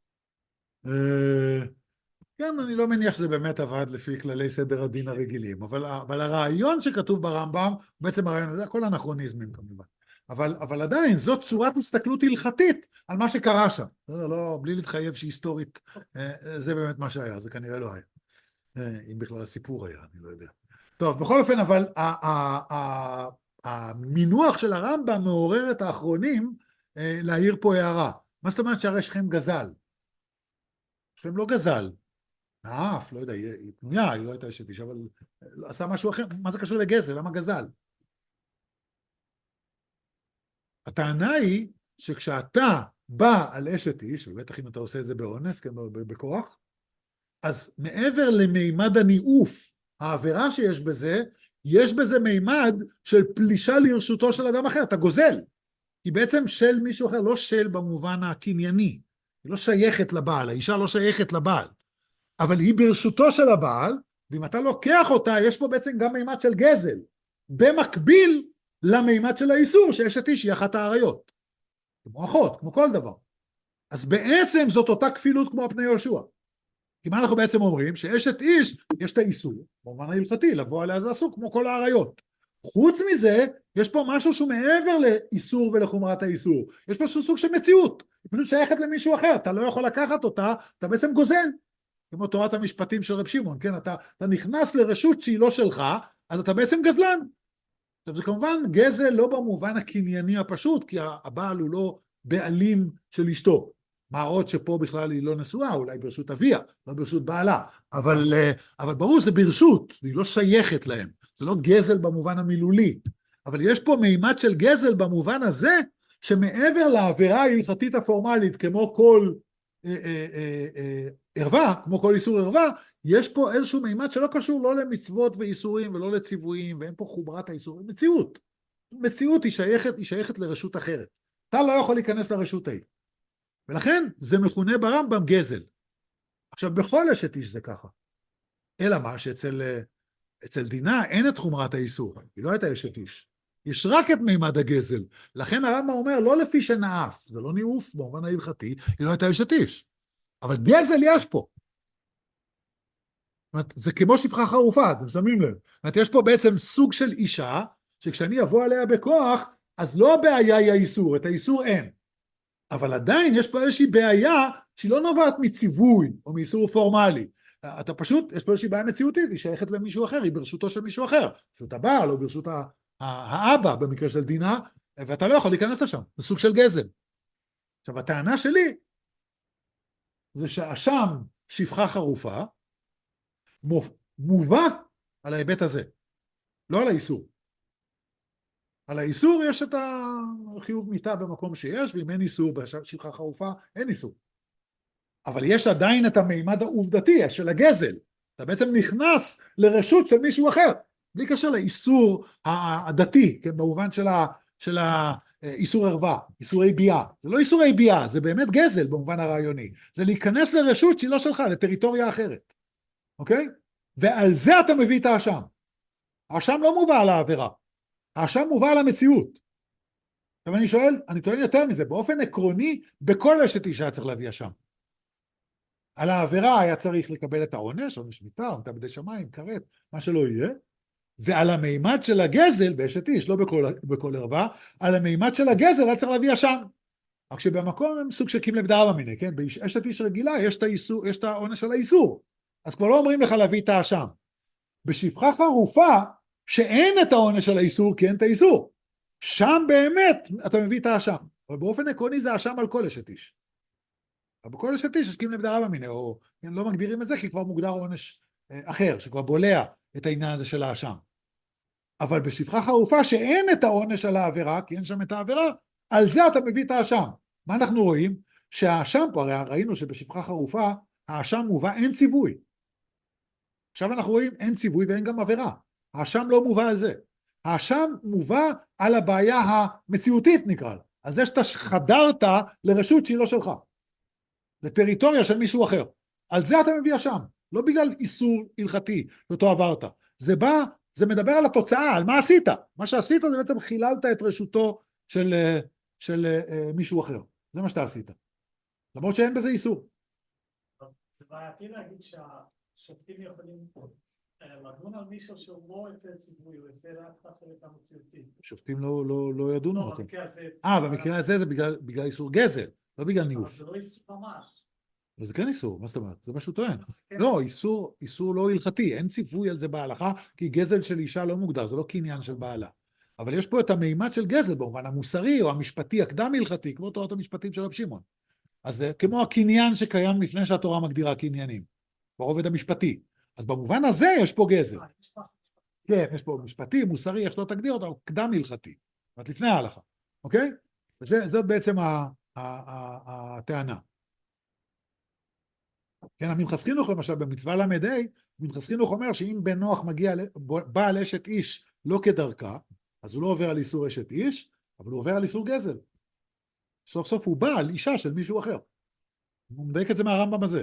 כן, אני לא מניח שזה באמת עבד לפי כללי סדר הדין הרגילים, אבל הרעיון שכתוב ברמב"ם, בעצם הרעיון הזה, הכל אנכרוניזמים כמובן, אבל עדיין זאת צורת הסתכלות הלכתית על מה שקרה שם, לא, בלי להתחייב שהיסטורית זה באמת מה שהיה, זה כנראה לא היה, אם בכלל הסיפור היה, אני לא יודע. טוב, בכל אופן, אבל המינוח של הרמב"ם מעורר את האחרונים להעיר פה הערה. מה זאת אומרת שהרי שכם גזל? שכם לא גזל. נאף, לא יודע, היא פנויה, היא לא הייתה אשת איש, אבל עשה משהו אחר. מה זה קשור לגזל? למה גזל? הטענה היא שכשאתה בא על אשת איש, ובטח אם אתה עושה את זה באונס, כן, בכוח, אז מעבר למימד הניאוף, העבירה שיש בזה, יש בזה מימד של פלישה לרשותו של אדם אחר, אתה גוזל. היא בעצם של מישהו אחר, לא של במובן הקנייני. היא לא שייכת לבעל, האישה לא שייכת לבעל. אבל היא ברשותו של הבעל, ואם אתה לוקח אותה, יש פה בעצם גם מימד של גזל, במקביל למימד של האיסור, שאשת איש היא אחת העריות. כמו אחות, כמו כל דבר. אז בעצם זאת אותה כפילות כמו הפני יהושע. כי מה אנחנו בעצם אומרים? שאשת איש, יש את האיסור, במובן ההלכתי, לבוא עליה זה אסור, כמו כל העריות. חוץ מזה, יש פה משהו שהוא מעבר לאיסור ולחומרת האיסור. יש פה סוג של מציאות. היא פשוט שייכת למישהו אחר, אתה לא יכול לקחת אותה, אתה בעצם גוזל. כמו תורת המשפטים של רב שמעון, כן? אתה נכנס לרשות שהיא לא שלך, אז אתה בעצם גזלן. עכשיו זה כמובן גזל לא במובן הקנייני הפשוט, כי הבעל הוא לא בעלים של אשתו. מה עוד שפה בכלל היא לא נשואה, אולי ברשות אביה, לא ברשות בעלה. אבל ברור זה ברשות, היא לא שייכת להם. זה לא גזל במובן המילולי. אבל יש פה מימד של גזל במובן הזה, שמעבר לעבירה ההלכתית הפורמלית, כמו כל ערווה, כמו כל איסור ערווה, יש פה איזשהו מימד שלא קשור לא למצוות ואיסורים ולא לציוויים, ואין פה חומרת האיסורים, מציאות. מציאות היא שייכת לרשות אחרת. אתה לא יכול להיכנס לרשות ההיא. ולכן זה מכונה ברמב"ם גזל. עכשיו בכל אשת איש זה ככה. אלא מה שאצל דינה אין את חומרת האיסור, היא לא הייתה אשת איש. יש רק את מימד הגזל. לכן הרמב"ם אומר לא לפי שנאף, זה לא ניאוף במובן ההלכתי, היא לא הייתה אשת איש. אבל גזל יש פה. זאת אומרת, זה כמו שפחה חרופה, אתם שמים לב. זאת אומרת, יש פה בעצם סוג של אישה, שכשאני אבוא עליה בכוח, אז לא הבעיה היא האיסור, את האיסור אין. אבל עדיין יש פה איזושהי בעיה, שהיא לא נובעת מציווי, או מאיסור פורמלי. אתה פשוט, יש פה איזושהי בעיה מציאותית, היא שייכת למישהו אחר, היא ברשותו של מישהו אחר, ברשות הבעל, או ברשות האבא, במקרה של דינה, ואתה לא יכול להיכנס לשם, זה סוג של גזל. עכשיו, הטענה שלי, זה שהאשם שפחה חרופה, מובא על ההיבט הזה, לא על האיסור. על האיסור יש את החיוב מיתה במקום שיש, ואם אין איסור בשפחה חרופה, אין איסור. אבל יש עדיין את המימד העובדתי של הגזל. אתה בעצם נכנס לרשות של מישהו אחר, בלי קשר לאיסור הדתי, כן, במובן של האיסור ערווה, איסורי ביאה. זה לא איסורי ביאה, זה באמת גזל במובן הרעיוני. זה להיכנס לרשות שהיא לא שלך, לטריטוריה אחרת. אוקיי? ועל זה אתה מביא את האשם. האשם לא מובא על העבירה. האשם מובא על המציאות. עכשיו אני שואל, אני טוען יותר מזה, באופן עקרוני, בכל אשת אישה היה צריך להביא אשם. על העבירה היה צריך לקבל את העונש, עונש מיתה, עונתה בידי שמיים, כרת, מה שלא יהיה, ועל המימד של הגזל, באשת איש, לא בכל ערווה, על המימד של הגזל היה צריך להביא אשם. רק שבמקום הם סוג של קימלה בדרבה מיני, כן? באשת איש רגילה יש את העונש של האיסור. אז כבר לא אומרים לך להביא את האשם. בשפחה חרופה, שאין את העונש של האיסור, כי אין את האיסור. שם באמת אתה מביא את האשם. אבל באופן עקרוני זה האשם על כל אשת איש. אבל בכל אשת איש יש קימלה בדרבה מיני, או לא מגדירים את זה, כי כבר מוגדר עונש אחר, שכבר בולע את העניין הזה של האשם. אבל בשפחה חרופה שאין את העונש על העבירה, כי אין שם את העבירה, על זה אתה מביא את האשם. מה אנחנו רואים? שהאשם פה, הרי ראינו שבשפחה חרופה, האשם מובא אין ציווי. עכשיו אנחנו רואים אין ציווי ואין גם עבירה. האשם לא מובא על זה. האשם מובא על הבעיה המציאותית נקרא לה. על זה שאתה חדרת לרשות שהיא לא שלך. לטריטוריה של מישהו אחר. על זה אתה מביא אשם. לא בגלל איסור הלכתי, שאותו עברת. זה מדבר על התוצאה, על מה עשית. מה שעשית זה בעצם חיללת את רשותו של מישהו אחר. זה מה שאתה עשית. למרות שאין בזה איסור. זה בעייתי להגיד שהשופטים יכולים לדון על מישהו שהוא לא הפר ציווי, הוא הפר רק אחרת המציאותית. שופטים לא ידונו. לא, במקרה הזה. במקרה הזה זה בגלל איסור גזל, לא בגלל ניאוף. זה לא איסור ממש. זה כן איסור, מה זאת אומרת? זה מה שהוא טוען. אז כן. לא, איסור לא הלכתי, אין ציווי על זה בהלכה, כי גזל של אישה לא מוגדר, זה לא קניין של בעלה. אבל יש פה את המימד של גזל, במובן המוסרי או המשפטי, הקדם הלכתי, כמו תורת המשפטים של רב שמעון. אז זה כמו הקניין שקיים לפני שהתורה מגדירה קניינים, ברובד המשפטי. אז במובן הזה יש פה גזל. כן, יש פה משפטי, מוסרי, איך שלא תגדיר אותו, קדם הלכתי. זאת אומרת, לפני ההלכה, אוקיי? זאת בעצם הטענה. כן, המנחס חינוך למשל במצווה למד, המנחס חינוך אומר שאם בן נוח בעל אשת איש לא כדרכה, אז הוא לא עובר על איסור אשת איש, אבל הוא עובר על איסור גזל. סוף סוף הוא בעל אישה של מישהו אחר. הוא מדייק את זה מהרמב"ם הזה.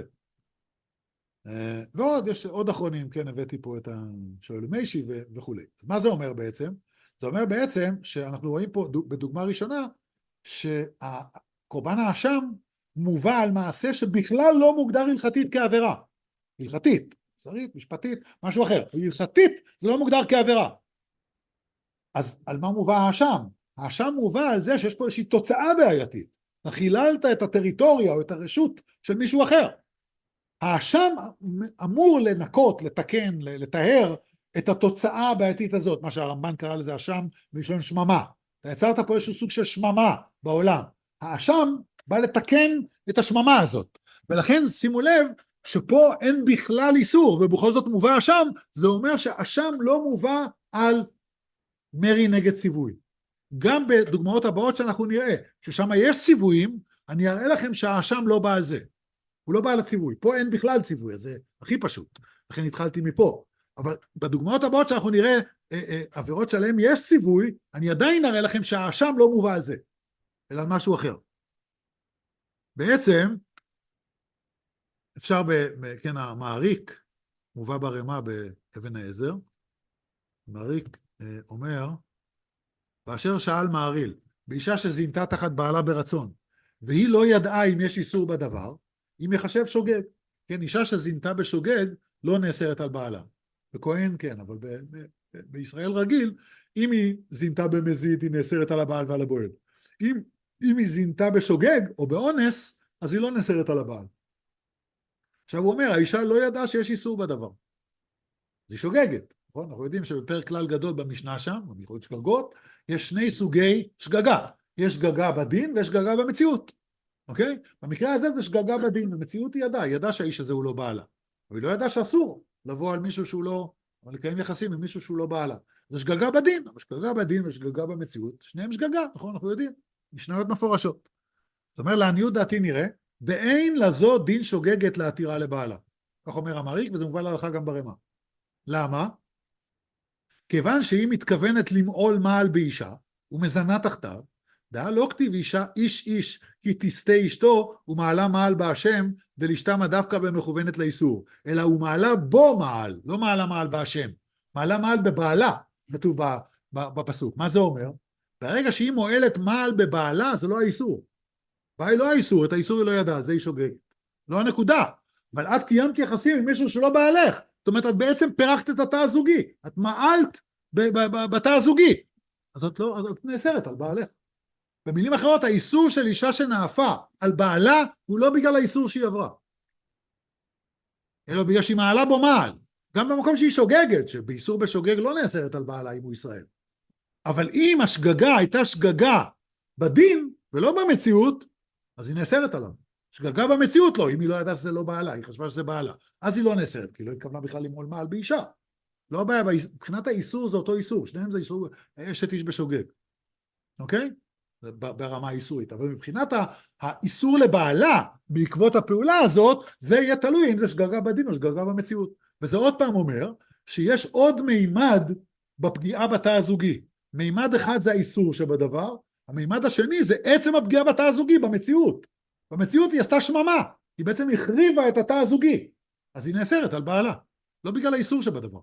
ועוד, יש עוד אחרונים, כן, הבאתי פה את השואל מיישי וכו'. מה זה אומר בעצם? זה אומר בעצם שאנחנו רואים פה בדוגמה ראשונה, שהקורבן האשם מובא על מעשה שבכלל לא מוגדר הלכתית כעבירה. הלכתית, מוסרית, משפטית, משהו אחר. הלכתית זה לא מוגדר כעבירה. אז על מה מובא האשם? האשם מובא על זה שיש פה איזושהי תוצאה בעייתית. אתה חיללת את הטריטוריה או את הרשות של מישהו אחר. האשם אמור לנקות, לתקן, לטהר את התוצאה הבעייתית הזאת, מה שהרמב"ן קרא לזה אשם בלשון שממה. אתה יצרת פה איזשהו סוג של שממה בעולם. האשם בא לתקן את השממה הזאת. ולכן שימו לב שפה אין בכלל איסור, ובכל זאת מובא אשם, זה אומר שהאשם לא מובא על מרי נגד ציווי. גם בדוגמאות הבאות שאנחנו נראה, ששם יש ציוויים, אני אראה לכם שהאשם לא בא על זה. הוא לא בא על הציווי. פה אין בכלל ציווי, אז זה הכי פשוט. לכן התחלתי מפה. אבל בדוגמאות הבאות שאנחנו נראה עבירות שלהם יש ציווי, אני עדיין אראה לכם שהאשם לא מובא על זה, אלא על משהו אחר. בעצם, אפשר כן, המעריק, מובא ברמה באבן העזר, מעריק אומר, באשר שאל מעריל, באישה שזינתה תחת בעלה ברצון, והיא לא ידעה אם יש איסור בדבר, היא מחשב שוגג. כן, אישה שזינתה בשוגג לא נאסרת על בעלה. בכהן כן, אבל בישראל רגיל, אם היא זינתה במזיד, היא נאסרת על הבעל ועל הבועל. אם היא זינתה בשוגג או באונס, אז היא לא נאסרת על הבעל. עכשיו הוא אומר, האישה לא ידעה שיש איסור בדבר. אז היא שוגגת. נכון? אנחנו יודעים שבפרק כלל גדול במשנה שם, במיוחד שגגות, יש שני סוגי שגגה. יש שגגה בדין ויש שגגה במציאות. אוקיי? במקרה הזה זה שגגה בדין, במציאות היא ידעה שהאיש הזה הוא לא בעלה. אבל היא לא ידעה שאסור לבוא על מישהו שהוא לא, או לקיים יחסים עם מישהו שהוא לא בעלה. זה שגגה בדין, אבל שגגה בדין ושגגה במציאות, שניהם שגגה, נכון? אנחנו יודעים, משניות מפורשות. זאת אומרת, לעניות דעתי נראה, באין לזו דין שוגגת להתירה לבעלה. כך אומר המעריק, וזה מובא להלכה גם ברמה. למה? כיוון שהיא מתכוונת למעול מעל באישה, ומזנה תחתיו, דעה לא כתיב אישה איש איש כי תסתה אשתו ומעלה מעל בהשם דלשתמה דווקא במכוונת לאיסור, אלא הוא מעלה בו מעל, לא מעלה מעל בהשם, מעלה מעל בבעלה, כתוב בפסוק. מה זה אומר? ברגע שהיא מועלת מעל בבעלה זה לא האיסור. היא לא האיסור, את האיסור היא לא ידעה, זה היא שוגגת. לא הנקודה. אבל את קיימת יחסים עם מישהו שלא בעלך. זאת אומרת, את בעצם פרחת את התא הזוגי. את מעלת בתא הזוגי. אז את נאסרת על בעלך. במילים אחרות, האיסור של אישה שנאפה על בעלה, הוא לא בגלל האיסור שהיא עברה. אלא בגלל שהיא מעלה בו מעל. גם במקום שהיא שוגגת, שבאיסור בשוגג לא נאסרת על בעלה אם הוא ישראל. אבל אם השגגה הייתה שגגה בדין, ולא במציאות, אז היא נאסרת עליו. שגגה במציאות לא, אם היא לא ידעה שזה לא בעלה, היא חשבה שזה בעלה. אז היא לא נאסרת, כי היא לא התכוונה בכלל למעול מעל באישה. לא הבעיה, מבחינת האיסור זה אותו איסור, שניהם זה איסור, אשת איש בשוגג. אוקיי? ברמה האיסורית, אבל מבחינת האיסור לבעלה בעקבות הפעולה הזאת, זה יהיה תלוי אם זה שגגה בדין או שגגה במציאות. וזה עוד פעם אומר שיש עוד מימד בפגיעה בתא הזוגי. מימד אחד זה האיסור שבדבר, המימד השני זה עצם הפגיעה בתא הזוגי במציאות. במציאות היא עשתה שממה, היא בעצם החריבה את התא הזוגי, אז היא נאסרת על בעלה, לא בגלל האיסור שבדבר.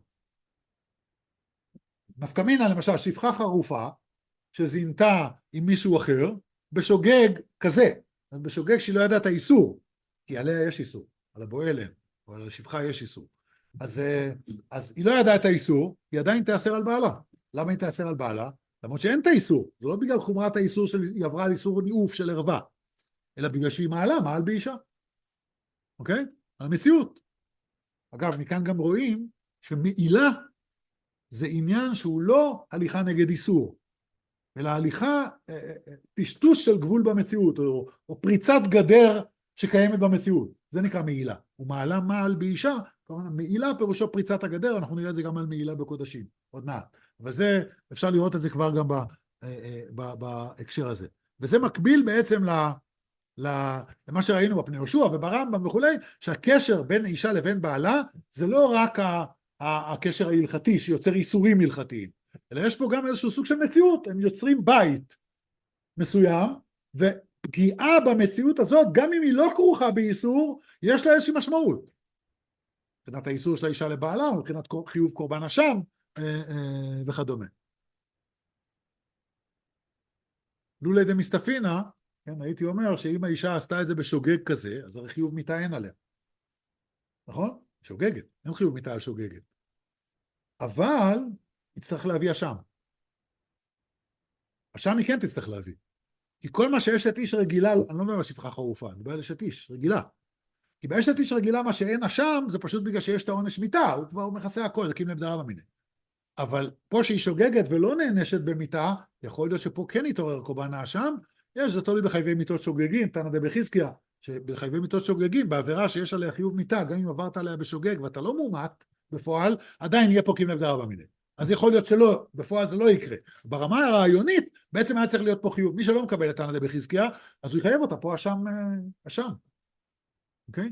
נפקא מינה למשל, שפחה חרופה, שזינתה עם מישהו אחר, בשוגג כזה, בשוגג שהיא לא ידעה את האיסור, כי עליה יש איסור, על הבועל אין, אבל על השפחה יש איסור. אז היא לא ידעה את האיסור, היא עדיין תאסר על בעלה. למה היא תאסר על בעלה? למרות שאין את האיסור, זה לא בגלל חומרת האיסור שהיא עברה על איסור ניאוף של ערווה, אלא בגלל שהיא מעל באישה. אוקיי? על המציאות. אגב, מכאן גם רואים שמעילה זה עניין שהוא לא הליכה נגד איסור, אלא הליכה, טשטוש של גבול במציאות, או פריצת גדר שקיימת במציאות. זה נקרא מעילה. ומעלה מעל באישה, כמובן, מעילה פירושו פריצת הגדר, אנחנו נראה את זה גם על מעילה בקודשים, עוד מעט. אבל זה, אפשר לראות את זה כבר גם בהקשר הזה. וזה מקביל בעצם למה שראינו בפני יהושע וברמב"ם וכולי, שהקשר בין אישה לבין בעלה, זה לא רק הקשר ההלכתי שיוצר איסורים הלכתיים, אלא יש פה גם איזשהו סוג של מציאות, הם יוצרים בית מסוים, ופגיעה במציאות הזאת, גם אם היא לא כרוכה באיסור, יש לה איזושהי משמעות. מבחינת האיסור של האישה לבעלה, מבחינת חיוב קורבן אשם, וכדומה. לולי דמסתפינא, כן, הייתי אומר שאם האישה עשתה את זה בשוגג כזה, אז הרי חיוב מיתה אין עליה. נכון? שוגגת, אין חיוב מיתה על שוגגת. אבל יצטרך להביא אשם. אשם היא כן תצטרך להביא. כי כל מה שאשת איש רגילה, אני לא מדבר על שפחה חרופה, אני מדבר על אשת איש רגילה. כי באשת איש רגילה מה שאין אשם, זה פשוט בגלל שיש את העונש מיתה, הוא כבר מכסה הכל, זה קים לבדרה במיני. אבל פה שהיא שוגגת ולא נענשת במיתה, יכול להיות שפה כן יתעורר קורבן האשם, זה תלוי בחייבי מיתות שוגגים, תנא דבחזקיא, שבחייבי מיתות שוגגים, בעבירה שיש עליה חיוב מיתה, גם אם עברת עליה בשוגג ואתה לא מומת בפועל, עדיין יהיה פה קים לבדרה במיני. אז יכול להיות שלא, בפועל זה לא יקרה. ברמה הרעיונית, בעצם היה צריך להיות פה חיוב. מי שלא מקבל את תנא דבחזקיא, אז הוא יחייב אותה פה אשם. אוקיי?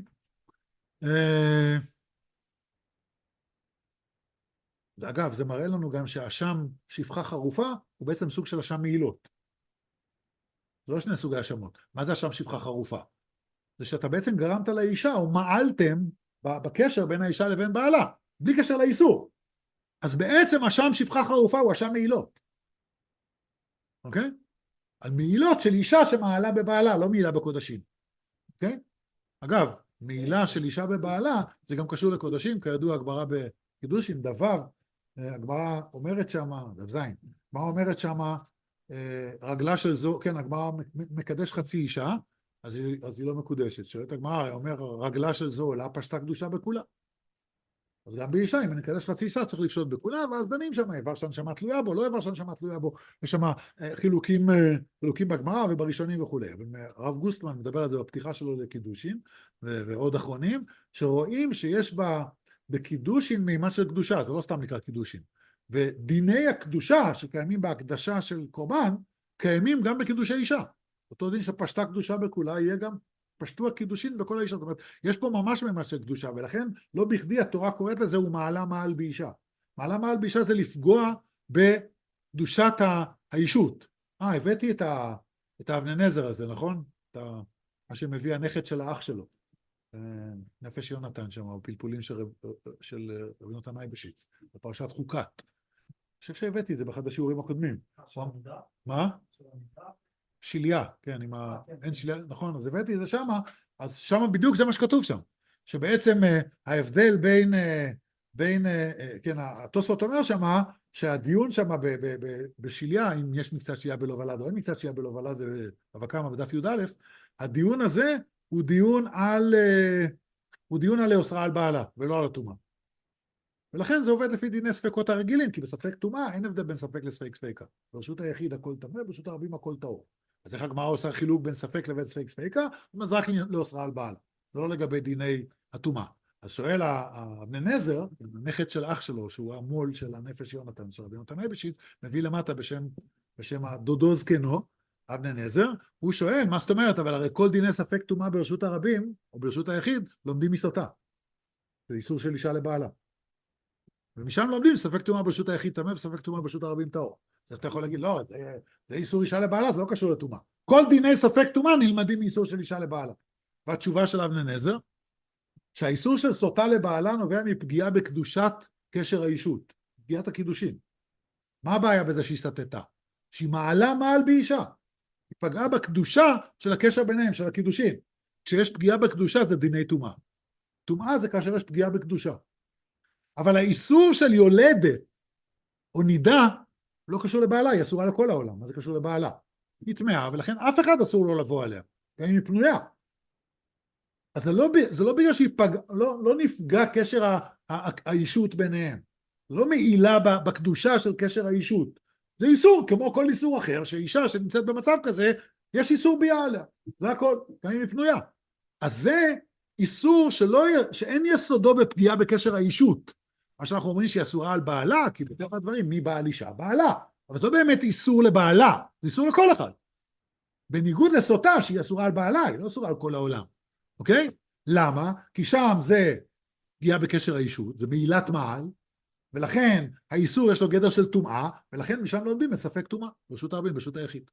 אגב, זה מראה לנו גם שהאשם שפחה חרופה, הוא בעצם סוג של אשם מעילות. זה לא שני סוגי אשמות. מה זה אשם שפחה חרופה? זה שאתה בעצם גרמת לאישה, או מעלתם בקשר בין האישה לבין בעלה, בלי קשר לאיסור. אז בעצם אשם שפחה חרופה הוא אשם מעילות. אוקיי? על מעילות של אישה שמעלה בבעלה, לא מעילה בקודשים. אוקיי? אגב, מעילה של אישה בבעלה, זה גם קשור לקודשים, כידוע הגמרא בקידושין, דבב, הגמרא אומרת שמה, דף זין, הגמרא אומרת שמה, רגלה של זו, כן, הגמרא מקדש חצי אישה, אז היא לא מקודשת. שואלת הגמרא, אומר, רגלה של זו עולה פשטה קדושה בכולה. אז גם באישה, אם אני מקדש חצי אישה, צריך לפשוט בכולה, ואז דנים שם, איבר שהנשמה תלויה בו, לא איבר שהנשמה תלויה בו, יש שם חילוקים בגמרא ובראשונים וכולי. אבל הרב גוסטמן מדבר על זה בפתיחה שלו לקידושין, ועוד אחרונים, שרואים שיש בקידושין מימד של קדושה, זה לא סתם נקרא קידושין. ודיני הקדושה שקיימים בהקדשה של קורבן, קיימים גם בקידושי אישה. אותו דין שפשטה קדושה בכולה, יהיה גם פשטו הקידושין בכל האישה. זאת אומרת, יש פה ממש מימד של קדושה, ולכן לא בכדי התורה קוראת לזה, הוא מעלה מעל באישה. מעלה מעל באישה זה לפגוע בקדושת האישות. הבאתי את האבני נזר הזה, נכון? מה שמביא הנכד של האח שלו. נפש יונתן שם, הפלפולים של רבי נתן אייבשיץ, בפרשת חוקת. אני חושב שהבאתי את זה באחד השיעורים הקודמים. מה? שיליה, כן, אין שיליה, נכון, אז הבאתי את זה שמה, אז שמה בדיוק זה מה שכתוב שם, שבעצם ההבדל בין, כן, התוספות אומר שמה, שהדיון שמה בשיליה, אם יש מקצת שיליה בלא ולד, או אין מקצת שיליה בלא ולד, זה בבא קמא בדף י"א, הדיון הזה הוא דיון על אוסרה על בעלה, ולא על הטומאה. ולכן זה עובד לפי דיני ספקות הרגילים, כי בספק טומאה אין הבדל בין ספק לספק ספקה. ברשות היחיד הכל טמא, ברשות הרבים הכל טהור. אז איך הגמרא עושה חילוק בין ספק לבין ספק ספקה? אז רק לאוסרה על בעלה. זה לא לגבי דיני הטומאה. אז שואל אבני נזר, הנכד של אח שלו, שהוא המול של הנפש יונתן, של רבי נתן אייבשיץ, מביא למטה בשם הדודו זקנו, אבני נזר, הוא שואל, מה זאת אומרת, אבל הרי כל דיני ספק טומאה ברשות הרבים, או ברשות היחיד, לומדים מסוטה. זה איסור של אישה לבעלה. ומשם לומדים ספק טומאה ברשות היחיד טמא, וספק טומאה ברשות הרבים טהור. אז אתה יכול להגיד, לא, זה איסור אישה לבעלה, זה לא קשור לטומאה. כל דיני ספק טומאה נלמדים מאיסור של אישה לבעלה. והתשובה של אבני נזר, שהאיסור של סוטה לבעלה נובע מפגיעה בקדושת קשר האישות, פגיעת הקידושין. מה הבעיה בזה שהיא סטתה? שהיא מעלה מעל באישה. היא פגעה בקדושה של הקשר ביניהם, של הקידושין. כשיש פגיעה בקדושה זה דיני טומאה. טומאה זה כאשר יש פגיעה בקדושה. אבל האיסור של יולדת או נידה לא קשור לבעלה, היא אסורה לכל העולם. מה זה קשור לבעלה? היא טמאה, ולכן אף אחד אסור לא לבוא עליה, גם אם היא פנויה. אז זה לא בגלל לא נפגע קשר האישות ביניהם. לא מעילה בקדושה של קשר האישות. זה איסור, כמו כל איסור אחר, שאישה שנמצאת במצב כזה, יש איסור ביאה עליה. זה הכל, גם אם היא פנויה. אז זה איסור שאין יסודו בפגיעה בקשר האישות. מה שאנחנו אומרים שהיא אסורה על בעלה, כי בתוך הדברים, מי בעל אישה? בעלה. אבל זה לא באמת איסור לבעלה, זה איסור לכל אחד. בניגוד לסוטה, שהיא אסורה על בעלה, היא לא אסורה על כל העולם. אוקיי? למה? כי שם זה פגיעה בקשר האישות, זה מעילת מעל, ולכן האיסור יש לו גדר של טומאה, ולכן משם לומדים את ספק טומאה, ברשות הרבים, ברשות היחיד.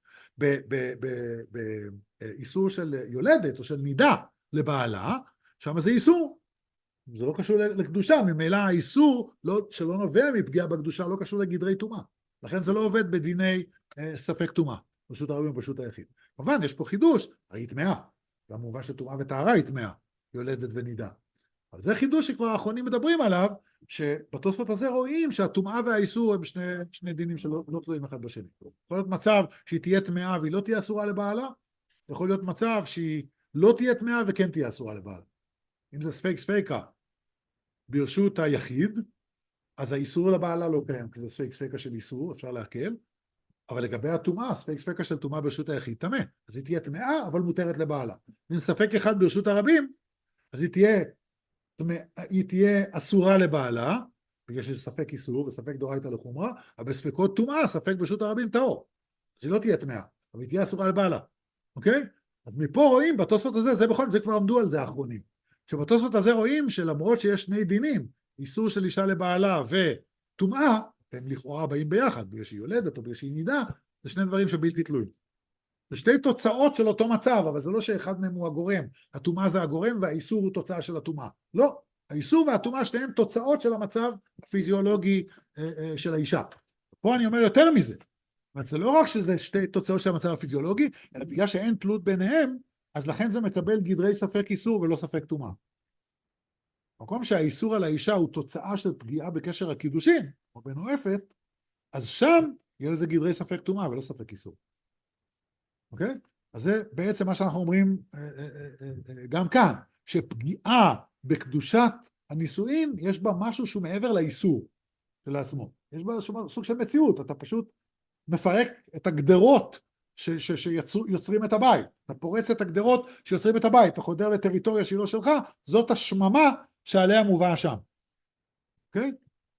באיסור של יולדת או של נידה לבעלה, שם זה איסור. זה לא קשור לקדושה, ממילא האיסור שלא נובע מפגיעה בקדושה לא קשור לגדרי טומאה. לכן זה לא עובד בדיני ספק טומאה, ברשות הרבים, ברשות היחיד. כמובן, יש פה חידוש, הרי היא טמאה. במובן של טומאה וטהרה היא טמאה, יולדת ונידה. אבל זה חידוש שכבר האחרונים מדברים עליו, שבתוספות הזה רואים שהטומאה והאיסור הם שני דינים שלא תלויים אחד בשני. יכול להיות מצב שהיא תהיה טמאה והיא לא תהיה אסורה לבעלה, יכול להיות מצב שהיא לא תהיה טמאה וכן תהיה אסורה לבעלה. אם זה ספק ספקה ברשות היחיד, אז האיסור לבעלה לא קיים, כי זה ספק ספקה של איסור, אפשר להקל, אבל לגבי הטומאה, ספק ספקה של טומאה ברשות היחיד טמא, אז היא תהיה טמאה אבל מותרת לבעלה. אם ספק אחד ברשות הרבים, אז היא תהיה אסורה לבעלה, בגלל שיש ספק איסור וספק דאורייתא לחומרא, אבל בספקות טומאה, ספק ברשות הרבים טהור. אז היא לא תהיה טמאה, אבל היא תהיה אסורה לבעלה. אוקיי? אז מפה רואים, בתוספות הזה, זה כבר עמדו על זה האחרונים. שבתוספות הזה רואים שלמרות שיש שני דינים, איסור של אישה לבעלה וטומאה, הם לכאורה באים ביחד, בגלל שהיא יולדת או בגלל שהיא נידה, זה שני דברים שבלתי תלויים. זה שתי תוצאות של אותו מצב, אבל זה לא שאחד מהם הוא הגורם. הטומאה זה הגורם והאיסור הוא תוצאה של הטומאה. לא, האיסור והטומאה שתיהם תוצאות של המצב הפיזיולוגי של האישה. פה אני אומר יותר מזה. זה לא רק שזה שתי תוצאות של המצב הפיזיולוגי, אלא בגלל שאין תלות ביניהם, אז לכן זה מקבל גדרי ספק איסור ולא ספק טומאה. במקום שהאיסור על האישה הוא תוצאה של פגיעה בקשר הקידושין, או בנואפת, אז שם יהיה לזה גדרי ספק טומאה ולא ספק איסור. אוקיי? אז זה בעצם מה שאנחנו אומרים גם כאן, שפגיעה בקדושת הנישואין, יש בה משהו שהוא מעבר לאיסור של עצמו. יש בה סוג של מציאות, אתה פשוט מפרק את הגדרות שיוצרים את הבית. אתה פורץ את הגדרות שיוצרים את הבית, אתה חודר לטריטוריה שהיא לא שלך, זאת השממה שעליה מובא שם. אוקיי?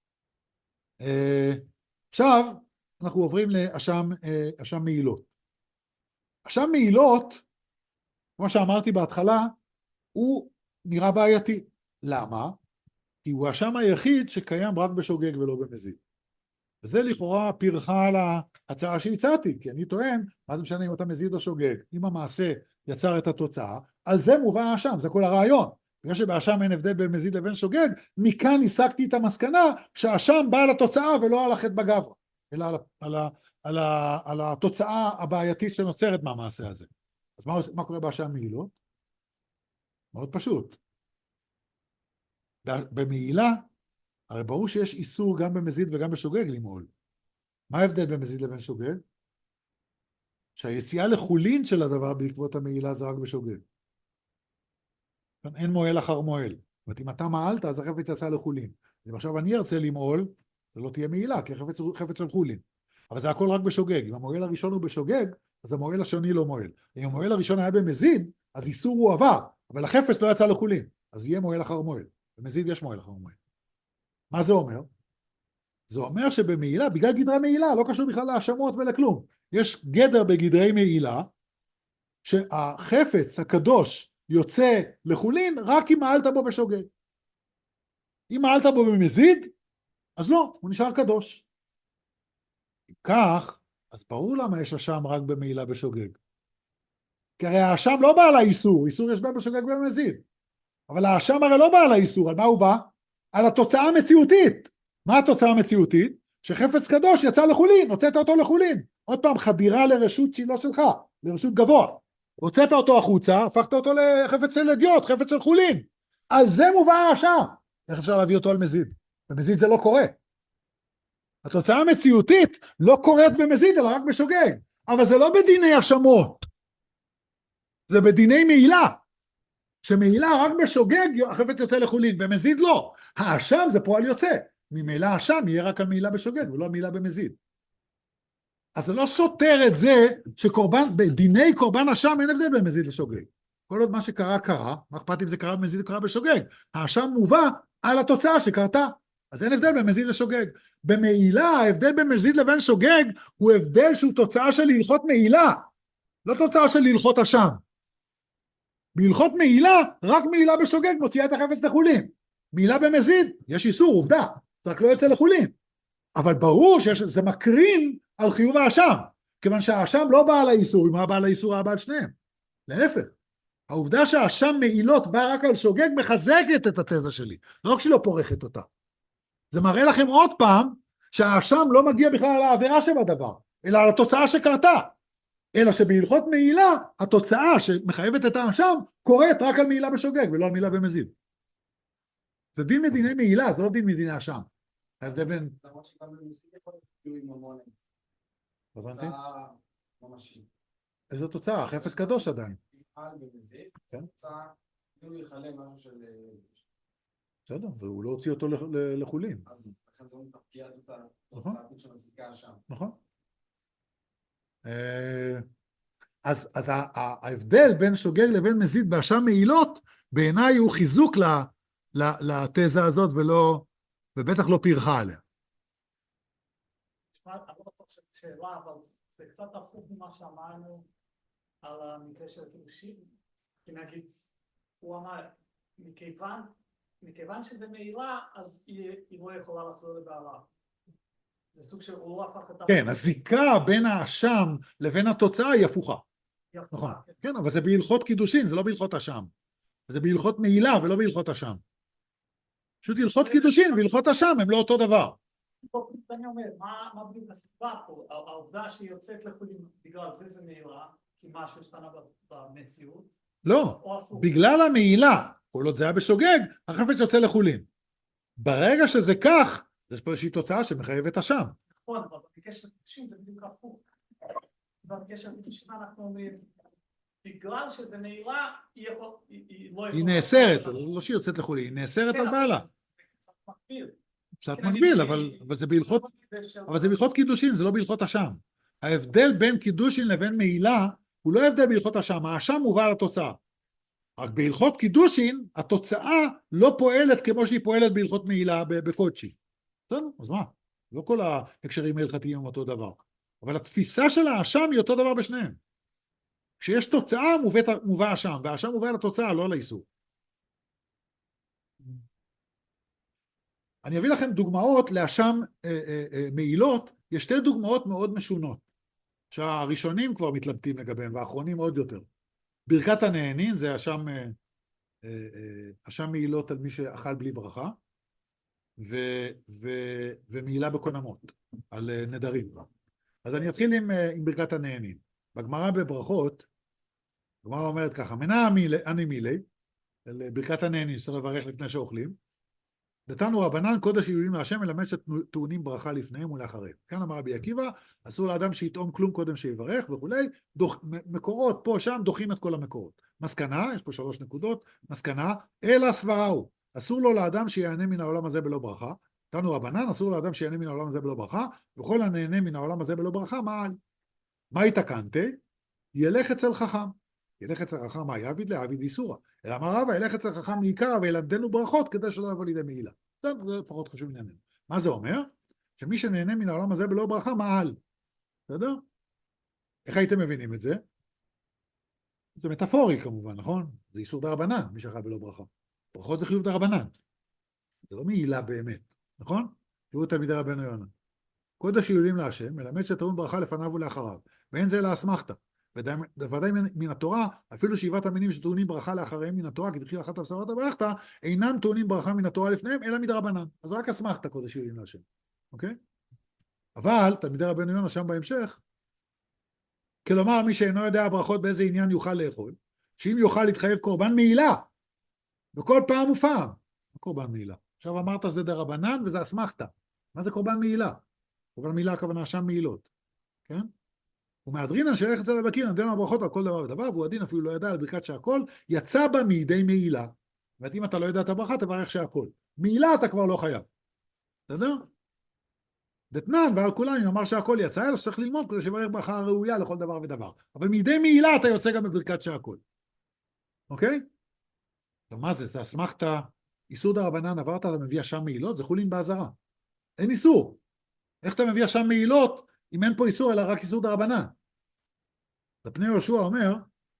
עכשיו אנחנו עוברים לאשם מעילות. אשם מעילות, כמו שאמרתי בהתחלה, הוא נראה בעייתי. למה? כי הוא האשם היחיד שקיים רק בשוגג ולא במזיד. וזה לכאורה פרחה על ההצעה שהצעתי, כי אני טוען, מה זה משנה אם אתה מזיד או שוגג? אם המעשה יצר את התוצאה, על זה מובא האשם, זה כל הרעיון. בגלל שבאשם אין הבדל בין מזיד לבין שוגג, מכאן הסקתי את המסקנה שהאשם בא על התוצאה ולא על החטא בגברא, אלא על התוצאה הבעייתית שנוצרת מהמעשה הזה. אז מה קורה באשם מעילות? מאוד פשוט. במעילה, הרי ברור שיש איסור גם במזיד וגם בשוגג למעול. מה ההבדל בין מזיד לבין שוגג? שהיציאה לחולין של הדבר בעקבות המעילה זה רק בשוגג. אין מועל אחר מועל. זאת אומרת, אם אתה מעלת, אז החפץ יצא לחולין. אם עכשיו אני ארצה למעול, זה לא תהיה מעילה, כי החפץ הוא חפץ של חולין. אבל זה הכל רק בשוגג. אם המועל הראשון הוא בשוגג, אז המועל השני לא מועל. אם המועל הראשון היה במזיד, אז איסור הוא עבר, אבל החפץ לא יצא לחולין. אז יהיה מועל אחר מועל. במזיד יש מועל אחר מועל. מה זה אומר? זה אומר שבמעילה, בגלל גדרי מעילה, לא קשור בכלל להאשמות ולכלום. יש גדר בגדרי מעילה, שהחפץ הקדוש יוצא לחולין רק אם מעלת בו בשוגג. אם מעלת בו במזיד, אז לא, הוא נשאר קדוש. אם כך, אז ברור למה יש אשם רק במעילה בשוגג. כי הרי האשם לא בא על האיסור, איסור יש בה בשוגג ובמזיד. אבל האשם הרי לא בא על האיסור, על מה הוא בא? על התוצאה המציאותית. מה התוצאה המציאותית? שחפץ קדוש יצא לחולין, הוצאת אותו לחולין. עוד פעם, חדירה לרשות שהיא לא שלך, לרשות גבוה. הוצאת אותו החוצה, הפכת אותו לחפץ של אדיוט, חפץ של חולין. על זה מובא האשם. איך אפשר להביא אותו על מזיד? במזיד זה לא קורה. התוצאה המציאותית לא קורית במזיד, אלא רק בשוגג. אבל זה לא בדיני אשמות. זה בדיני מעילה. שמעילה רק בשוגג החפץ יוצא לחולין, במזיד לא. האשם זה פועל יוצא. ממילא האשם יהיה רק על מעילה בשוגג ולא על מעילה במזיד. אז זה לא סותר את זה שקורבן, בדיני קורבן אשם אין הבדל בין מזיד לשוגג. כל עוד מה שקרה קרה, מה אכפת אם זה קרה במזיד או קרה בשוגג? האשם מובא על התוצאה שקרתה. אז אין הבדל בין מזיד לשוגג. במעילה, ההבדל בין מזיד לבין שוגג הוא הבדל שהוא תוצאה של הלכות מעילה, לא תוצאה של הלכות אשם. בהלכות מעילה, רק מעילה בשוגג מוציאה את החפץ לחולין. מעילה במזיד, יש איסור, עובדה, רק לא יוצא לחולין. אבל ברור שזה מקרין על חיוב האשם, כיוון שהאשם לא בא על האיסור, אם בא על האיסור היה בא על שניהם. להפך, העובדה שהאשם מעילות בא רק על שוגג מחזקת את התזה שלי, לא רק שהיא לא פורחת אותה. זה מראה לכם עוד פעם שהאשם לא מגיע בכלל על העבירה שבדבר, אלא על התוצאה שקרתה. אלא שבהלכות מעילה, התוצאה שמחייבת את האשם קורית רק על מעילה בשוגג ולא על מעילה במזיד. זה דין מדיני מעילה, זה לא דין מדיני אשם. ההבדל בין... למרות שגם במזיד יכול להיות כאילו עם ממונים. הבנתי? תוצאה ממשית. איזו תוצאה? חפץ קדוש עדיין. יפעל במזיד, כן. תוצאה כאילו יחלה משהו של... בסדר, והוא לא הוציא אותו לחולין. אז לכן זה מפגיע את נכון. התוצאה שמצדיקה שם. נכון. אז ההבדל בין שוגג לבין מזיד באשם מעילות, בעיניי הוא חיזוק לתזה הזאת ובטח לא פרחה עליה. תשמע, אני לא בטוח שזו שאלה, אבל זה קצת הפוך ממה שאמרנו על המקרה של הקידושין. כי נגיד, הוא אמר, מכיוון שזה מעילה, אז היא לא יכולה לחזור לבעלה. זה סוג של הוא הפך את... כן, הזיקה בין האשם לבין התוצאה היא הפוכה. נכון, כן, אבל זה בהלכות קידושין, זה לא בהלכות אשם. זה בהלכות מעילה ולא בהלכות אשם. פשוט הלכות קידושין והלכות אשם הם לא אותו דבר. אני אומר, מה בדיוק הסיבה פה? העובדה שהיא יוצאת לחולין בגלל זה מעילה, כי משהו השתנה במציאות? לא, בגלל המעילה, כל עוד זה היה בשוגג, החפץ יוצא לחולין. ברגע שזה כך, יש פה איזושהי תוצאה שמחייבת אשם. נכון, אבל בקשר לקידושין זה בדיוק הפוך. בקשר לקידושין אנחנו אומרים, בגלל שזה מעילה, היא לא יכולה... היא נאסרת, לא שהיא יוצאת לחולין, היא נאסרת על בעלה. זה קצת מקביל. קצת מקביל, אבל זה בהלכות קידושין, זה לא בהלכות אשם. ההבדל בין קידושין לבין מעילה, הוא לא הבדל בהלכות אשם, האשם מובא על התוצאה. רק בהלכות קידושין, התוצאה לא פועלת כמו שהיא פועלת בהלכות מעילה בקודשי. בסדר, אז מה? לא כל ההקשרים ההלכתיים הם אותו דבר. אבל התפיסה של האשם היא אותו דבר בשניהם. כשיש תוצאה מובא האשם, והאשם מובא על התוצאה, לא על האיסור. אני אביא לכם דוגמאות לאשם מעילות, יש שתי דוגמאות מאוד משונות, שהראשונים כבר מתלבטים לגביהם, והאחרונים עוד יותר. ברכת הנהנין זה אשם מעילות על מי שאכל בלי ברכה, ומעילה בקונמות, על נדרים. אז אני אתחיל עם ברכת הנהנין. בגמרא בברכות, הגמרא אומרת ככה, מנע אני מילי, ברכת הנהנין, שצריך לברך לפני שאוכלים, נתנו רבנן קודש יהודים להשם מלמד שטעונים ברכה לפניהם ולאחריהם. כאן אמר רבי עקיבא, אסור לאדם שיטעום כלום קודם שיברך וכולי, מקורות פה שם דוחים את כל המקורות. מסקנה, יש פה 3 נקודות, מסקנה, אלא סברה הוא, אסור לו לאדם שיענה מן העולם הזה בלא ברכה, נתנו רבנן, אסור לאדם שיענה מן העולם הזה בלא ברכה, וכל הנהנה מן העולם הזה בלא ברכה, מעל. מה יתקנתי? ילך אצל חכם. ילך אצל חכם מה יעביד לעביד איסורה. אלא אמר רבא, ילך אצל חכם מעיקר וילמדנו ברכות כדי שלא יבוא לידי מעילה. זה פחות חשוב ענייננו. מה זה אומר? שמי שנהנה מן העולם הזה בלא ברכה מעל. בסדר? איך הייתם מבינים את זה? זה מטאפורי כמובן, נכון? זה איסור דרבנן, מי שאכל בלא ברכה. ברכות זה חיוב דרבנן. זה לא מעילה באמת, נכון? תראו תלמידי רבנו יונה. קודש יהודים להשם, מלמד שטעון ברכה לפניו ולאחריו, ואין זה אלא אסמכתא. ודאי מן התורה, אפילו 7 המינים שטעונים ברכה לאחריהם מן התורה, כדכתיב אחת הבשרת ברכת, אינם טעונים ברכה מן התורה לפניהם, אלא מדרבנן. אז רק אסמכתא קודש יהודים להשם. אוקיי? אבל, תלמידי רבנו יונה שם בהמשך, כלומר, מי שאינו יודע הברכות באיזה עניין יוכל לאכול, שאם יוכל להתחייב קורבן מעילה, וכל פעם ופעם, קורבן מעילה. עכשיו אמרת שזה דרבנן וזה אסמכתא. מה זה קורבן מעילה? קורבן מעילה הכוונה שם מעילות. כן? ומהדרינן של יחס אל הבקיר, נתן לו ברכות על כל דבר ודבר, והוא הדין אפילו לא ידע על ברכת שהכל, יצא בה מידי מעילה. זאת אם אתה לא יודע את הברכה, תברך שהכל. מעילה אתה כבר לא חייב. בסדר? דתנן, ועל כולם, אם אמר שהכל יצא, אלא שצריך ללמוד כדי שברך ברכה ראויה לכל דבר ודבר. אבל מידי מעילה אתה יוצא גם בברכת שהכל. אוקיי? מה זה? זה אסמכתא, איסור דרבנן עברת, אתה מביא אשם מעילות, זה חולין באזהרה. אין איסור. איך אתה מביא אשם מעילות, אם אין פה איסור, אלא רק איסור דרבנן? פני יהושע אומר,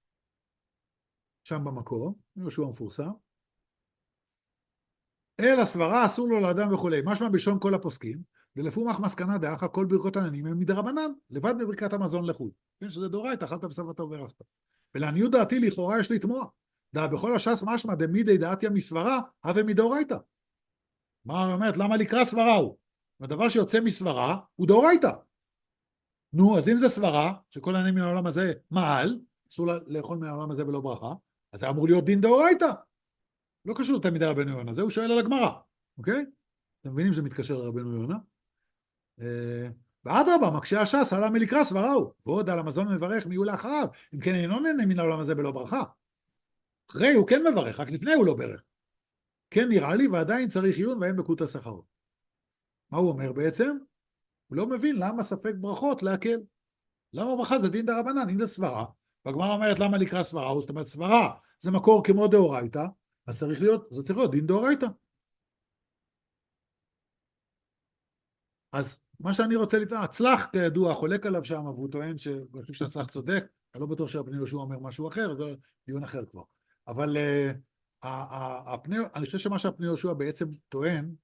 שם במקור, יהושע מפורסם, אל הסברה אסור לו לאדם וכולי, משמע בלשון כל הפוסקים, ולפומח מסקנה דאחה כל ברכות עננים הם מדרבנן, לבד בברכת המזון לחוד. כן, שזה דאורייתא, אכלת ושבעת וברכת. ולעניות דעתי לכאורה יש לתמוה. דע בכל הש"ס משמע דמידי דעתיה מסברה, הווה מדאורייתא. מה אומרת? למה לקרוא סברה הוא? הדבר שיוצא מסברה הוא דאורייתא. נו, אז אם זה סברה, שכל העניינים מן העולם הזה מעל, אסור לאכול מן העולם הזה בלא ברכה, אז זה אמור להיות דין דאורייתא. לא קשור לתלמידי רבנו יונה, זה הוא שואל על הגמרא, אוקיי? אתם מבינים שזה מתקשר לרבנו יונה? ואדרבה, מקשה הש"ס, עלה מלקרא סברה הוא, ועוד על המזון מברך מי הוא לאחריו, אם כן אינו נהנה מן העולם הזה בלא ברכה. אחרי הוא כן מברך, רק לפני הוא לא ברך. כן נראה לי, ועדיין צריך עיון ואין בקות השכר. מה הוא אומר בעצם? הוא לא מבין למה ספק ברכות להקל. למה ברכה זה דין דרבנן, אם זה סברה. והגמרא אומרת למה לקרוא סברה, זאת אומרת סברה זה מקור כמו דאורייתא, אז צריך להיות דין דאורייתא. אז מה שאני רוצה לטעון, הצלח כידוע חולק עליו שם, והוא טוען שהצלח צודק, אני לא בטוח שהפני יהושע אומר משהו אחר, זה דיון אחר כבר. אבל אני חושב שמה שהפני יהושע בעצם טוען,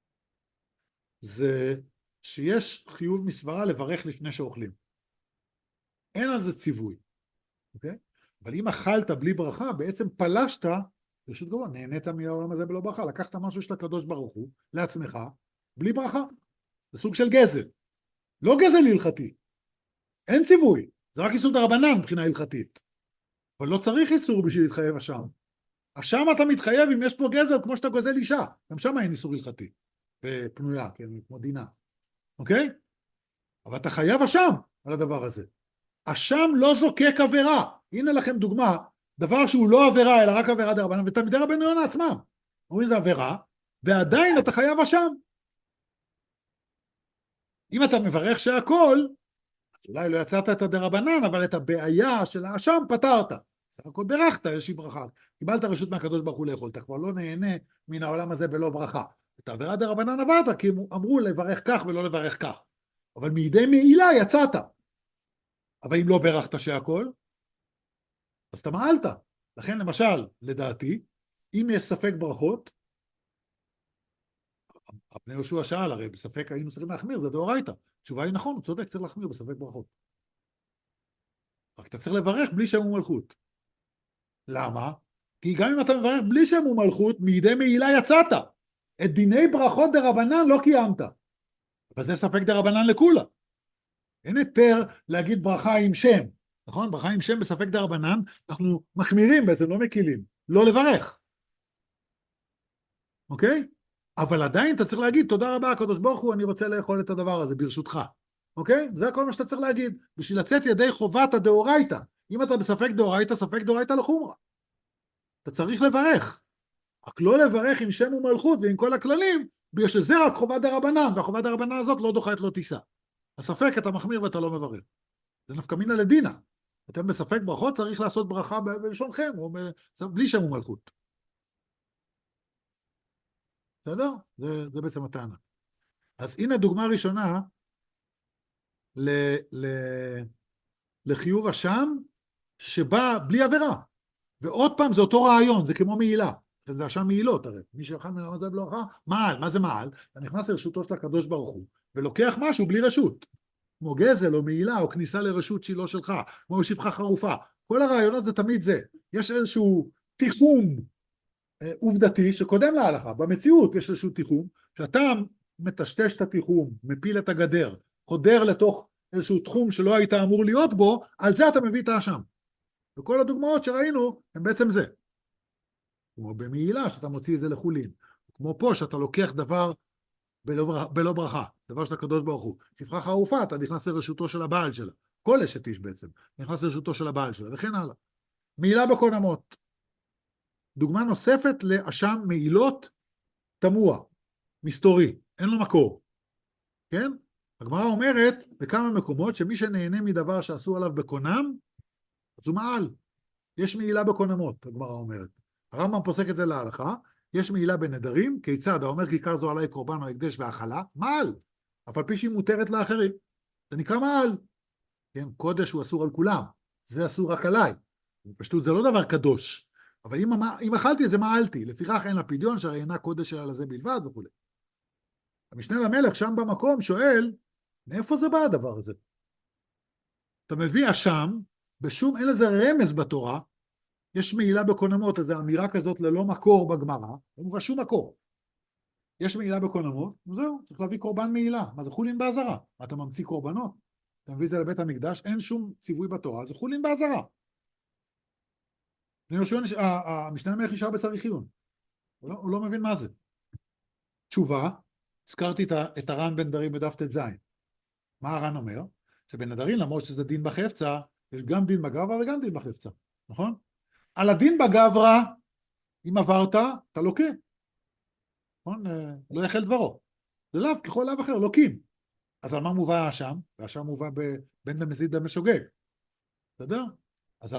זה שיש חיוב מסברה לברך לפני שאוכלים. אין על זה ציווי, אוקיי? אבל אם אכלת בלי ברכה, בעצם פלשת, ברשות גבוה, נהנית מהעולם הזה בלא ברכה, לקחת משהו של הקדוש ברוך הוא, לעצמך, בלי ברכה. זה סוג של גזל. לא גזל הלכתי. אין ציווי. זה רק איסור דרבנן מבחינה הלכתית. אבל לא צריך איסור בשביל להתחייב אשם. אשם אתה מתחייב אם יש פה גזל כמו שאתה גוזל אישה. גם שם אין איסור הלכתי. בפנויה, כן, כמו דינה. אוקיי? אבל אתה חייב אשם על הדבר הזה. אשם לא זוקק עבירה. הנה לכם דוגמה, דבר שהוא לא עבירה, אלא רק עבירה דרבנן, ותלמידי רבנו יונה עצמם. אומרים זה עבירה, ועדיין אתה חייב אשם. אם אתה מברך שהכל, אז אולי לא יצאת את הדרבנן, אבל את הבעיה של האשם פתרת. הכל ברכת, יש לי ברכה. קיבלת רשות מהקדוש ברוך הוא לאכול, אתה כבר לא נהנה מן העולם הזה בלא ברכה. את העבירה דרבנן עברת, כי אמרו לברך כך ולא לברך כך. אבל מידי מעילה יצאת. אבל אם לא ברכת שהכל, אז אתה מעלת. לכן למשל, לדעתי, אם יש ספק ברכות, הפני יהושע שאל, הרי בספק היינו צריכים להחמיר, זה דאורייתא. התשובה היא נכון, הוא צודק, צריך להחמיר בספק ברכות. רק אתה צריך לברך בלי שם ומלכות. למה? כי גם אם אתה מברך בלי שם ומלכות, מידי מעילה יצאת. את דיני ברכות דרבנן לא קיימת. אבל זה ספק דרבנן לכולה. אין היתר להגיד ברכה עם שם. נכון? ברכה עם שם בספק דרבנן, אנחנו מחמירים בעצם, לא מקילים. לא לברך. אוקיי? אבל עדיין אתה צריך להגיד, תודה רבה, הקדוש ברוך הוא, אני רוצה לאכול את הדבר הזה, ברשותך. אוקיי? זה כל מה שאתה צריך להגיד. בשביל לצאת ידי חובת הדאורייתא. אם אתה בספק דאורייתא, ספק דאורייתא לחומרה. אתה צריך לברך. רק לא לברך עם שם ומלכות ועם כל הכללים, בגלל שזה רק חובת דרבנן, והחובת דרבנן הזאת לא דוחה את לא תישא. הספק אתה מחמיר ואתה לא מברך. זה נפקא מינה לדינה. אתם בספק ברכות צריך לעשות ברכה בלשונכם, או בלי שם ומלכות. בסדר? זה בעצם הטענה. אז הנה דוגמה ראשונה לחיוב אשם שבא בלי עבירה. ועוד פעם זה אותו רעיון, זה כמו מעילה. זה אשם מעילות הרי. מי שאכל מן זה בלוחה, מעל. מה זה מעל? אתה נכנס לרשותו של הקדוש ברוך הוא, ולוקח משהו בלי רשות. כמו גזל או מעילה או כניסה לרשות שלו שלך, כמו שפחה חרופה. כל הרעיונות זה תמיד זה. יש איזשהו תיחום עובדתי שקודם להלכה. במציאות יש איזשהו תיחום, שאתה מטשטש את התיחום, מפיל את הגדר, חודר לתוך איזשהו תחום שלא היית אמור להיות בו, על זה אתה מביא את האשם. וכל הדוגמאות שראינו הם בעצם זה. כמו במעילה שאתה מוציא את זה לחולין. כמו פה שאתה לוקח דבר בלא ברכה, דבר של הקדוש ברוך הוא. שפחה חרופה, אתה נכנס לרשותו של הבעל שלה. כל אשת איש בעצם, נכנס לרשותו של הבעל שלה, וכן הלאה. מעילה בקון אמות. דוגמה נוספת לאשם מעילות תמוה, מסתורי, אין לו מקור. כן? הגמרא אומרת בכמה מקומות שמי שנהנה מדבר שאסור עליו בקונם, אז הוא מעל. יש מעילה בקון אמות, הגמרא אומרת. הרמב"ם פוסק את זה להלכה, יש מעילה בנדרים, כיצד? האומר כיכר זו עלי קורבן או הקדש והאכלה, מעל. אף על פי שהיא מותרת לאחרים. זה נקרא מעל. כן? קודש הוא אסור על כולם, זה אסור רק עליי. פשוט זה לא דבר קדוש. אבל אם אכלתי את זה, מעלתי. לפיכך אין לה פדיון, שהרי אינה קודש אלא לזה בלבד וכו'. המשנה למלך שם במקום שואל, מאיפה זה בא הדבר הזה? אתה מביא אשם, בשום, אין לזה רמז בתורה, יש מעילה בקון אמות, איזו אמירה כזאת ללא מקור בגמרא, לא מובא שום מקור. יש מעילה בקון אמות, וזהו, צריך להביא קורבן מעילה. מה זה חולין באזהרה? מה אתה ממציא קורבנות? אתה מביא את זה לבית המקדש, אין שום ציווי בתורה, זה חולין באזהרה. המשנה למלך נשאר בצריך עיון. הוא לא מבין מה זה. תשובה, הזכרתי את הר"ן בן דרים בדף ט"ז. מה הר"ן אומר? שבנדרים, למרות שזה דין בחפצה, יש גם דין בגברא וגם דין בחפצה, נכון? על הדין בגברא, אם עברת, אתה לוקה. נכון? לא יחל דברו. זה לאו, ככל לאו אחר, לוקים. אז על מה מובא האשם? והאשם מובא בין במזיד בין בשוגג. בסדר? אז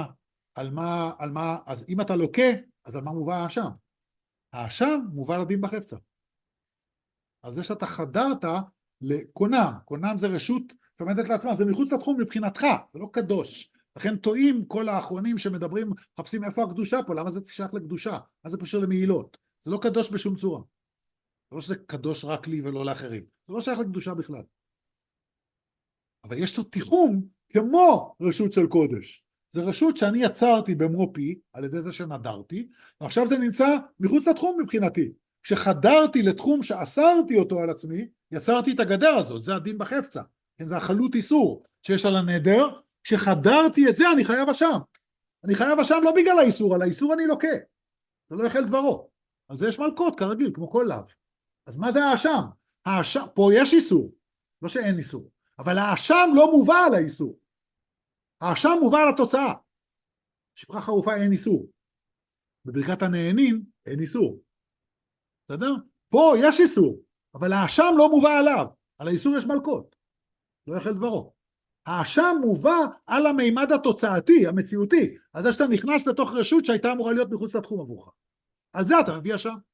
אז אם אתה לוקה, אז על מה מובא האשם? האשם מובא לדין בחפצה. אז זה שאתה חדרת לקונם, קונם זה רשות שעומדת לעצמה, זה מחוץ לתחום מבחינתך, זה לא קדוש. לכן טועים כל האחרונים שמדברים, מחפשים איפה הקדושה פה, למה זה שייך לקדושה? מה זה קושר למעילות? זה לא קדוש בשום צורה. זה לא שזה קדוש רק לי ולא לאחרים, זה לא שייך לקדושה בכלל. אבל יש לו תיחום כמו רשות של קודש. זה רשות שאני יצרתי במרו פי, על ידי זה שנדרתי, ועכשיו זה נמצא מחוץ לתחום מבחינתי. כשחדרתי לתחום שאסרתי אותו על עצמי, יצרתי את הגדר הזאת, זה הדין בחפצה. כן, זה החלות איסור שיש על הנדר, כשחדרתי את זה אני חייב אשם. אני חייב אשם לא בגלל האיסור, על האיסור אני לוקה. זה לא יחל דברו. על זה יש מלכות כרגיל, כמו כל לאו. אז מה זה האשם? פה יש איסור, לא שאין איסור. אבל האשם לא מובא על האיסור. האשם מובא על התוצאה. שפחה חרופה אין איסור. בברכת הנהנים אין איסור. בסדר? פה יש איסור, אבל האשם לא מובא עליו. על האיסור יש מלכות. לא יחל דברו. האשם מובא על המימד התוצאתי, המציאותי. על זה שאתה נכנס לתוך רשות שהייתה אמורה להיות מחוץ לתחום עבורך. על זה אתה מביא אשם.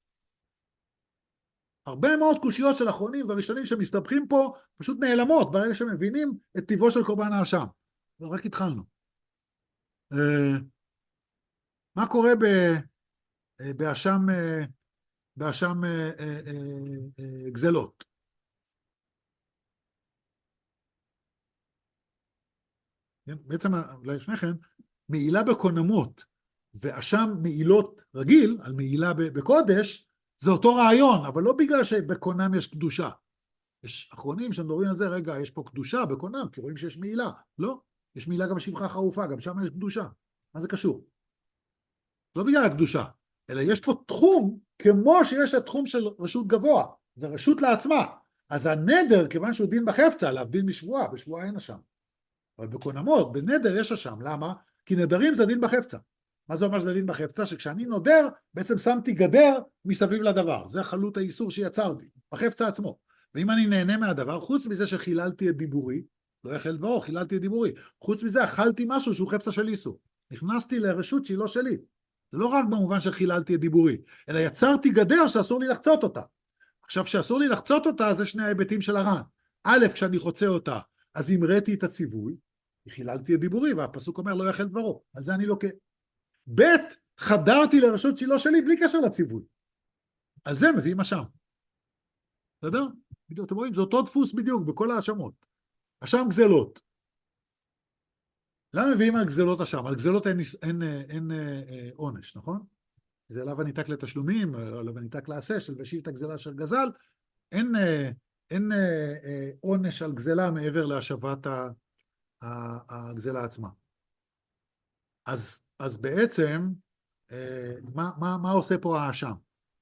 הרבה מאוד קושיות של אחרונים והראשונים שמסתבכים פה פשוט נעלמות ברגע שמבינים את טיבו של קורבן האשם. רק התחלנו. מה קורה באשם גזלות? בעצם לפני כן, מעילה בקונמות ואשם מעילות רגיל, על מעילה בקודש, זה אותו רעיון, אבל לא בגלל שבקונם יש קדושה. יש אחרונים שמדברים על זה, רגע, יש פה קדושה בקונם, כי רואים שיש מעילה. לא, יש מעילה גם בשפחה חרופה, גם שם יש קדושה. מה זה קשור? לא בגלל הקדושה, אלא יש פה תחום, כמו שיש התחום של רשות גבוה, זה רשות לעצמה. אז הנדר, כיוון שהוא דין בחפצה, להבדיל משבועה, בשבועה אין אשם. אבל בקונמות, בנדר יש אשם, למה? כי נדרים זה דין בחפצה. מה זה אומר שזה דין בחפצה? שכשאני נודר, בעצם שמתי גדר מסביב לדבר. זה חלות האיסור שיצרתי, בחפצה עצמו. ואם אני נהנה מהדבר, חוץ מזה שחיללתי את דיבורי, לא יחל דברו, חיללתי את דיבורי, חוץ מזה אכלתי משהו שהוא חפצה של איסור. נכנסתי לרשות שהיא לא שלי. זה לא רק במובן שחיללתי את דיבורי, אלא יצרתי גדר שאסור לי לחצות אותה. עכשיו, שאסור לי לחצות אותה, זה שני ההיבטים של הר"ן. א', כשאני חוצה אותה, אז המראתי את הציווי, חיללתי את דיבורי, והפסוק אומר לא יחל דברו, על זה אני לוקה. ב', חדרתי לרשות שהיא לא שלי, בלי קשר לציווי. על זה מביאים אשם. בסדר? בדיוק, אתם רואים, זה אותו דפוס בדיוק, בכל האשמות. אשם גזלות. למה מביאים על גזלות אשם? על גזלות אין עונש, נכון? זה לאו הניתק לתשלומים, לאו הניתק לעשה, של ושיב את הגזלה של גזל, אין עונש על גזלה מעבר להשבת הגזלה עצמה. אז בעצם, מה עושה פה האשם?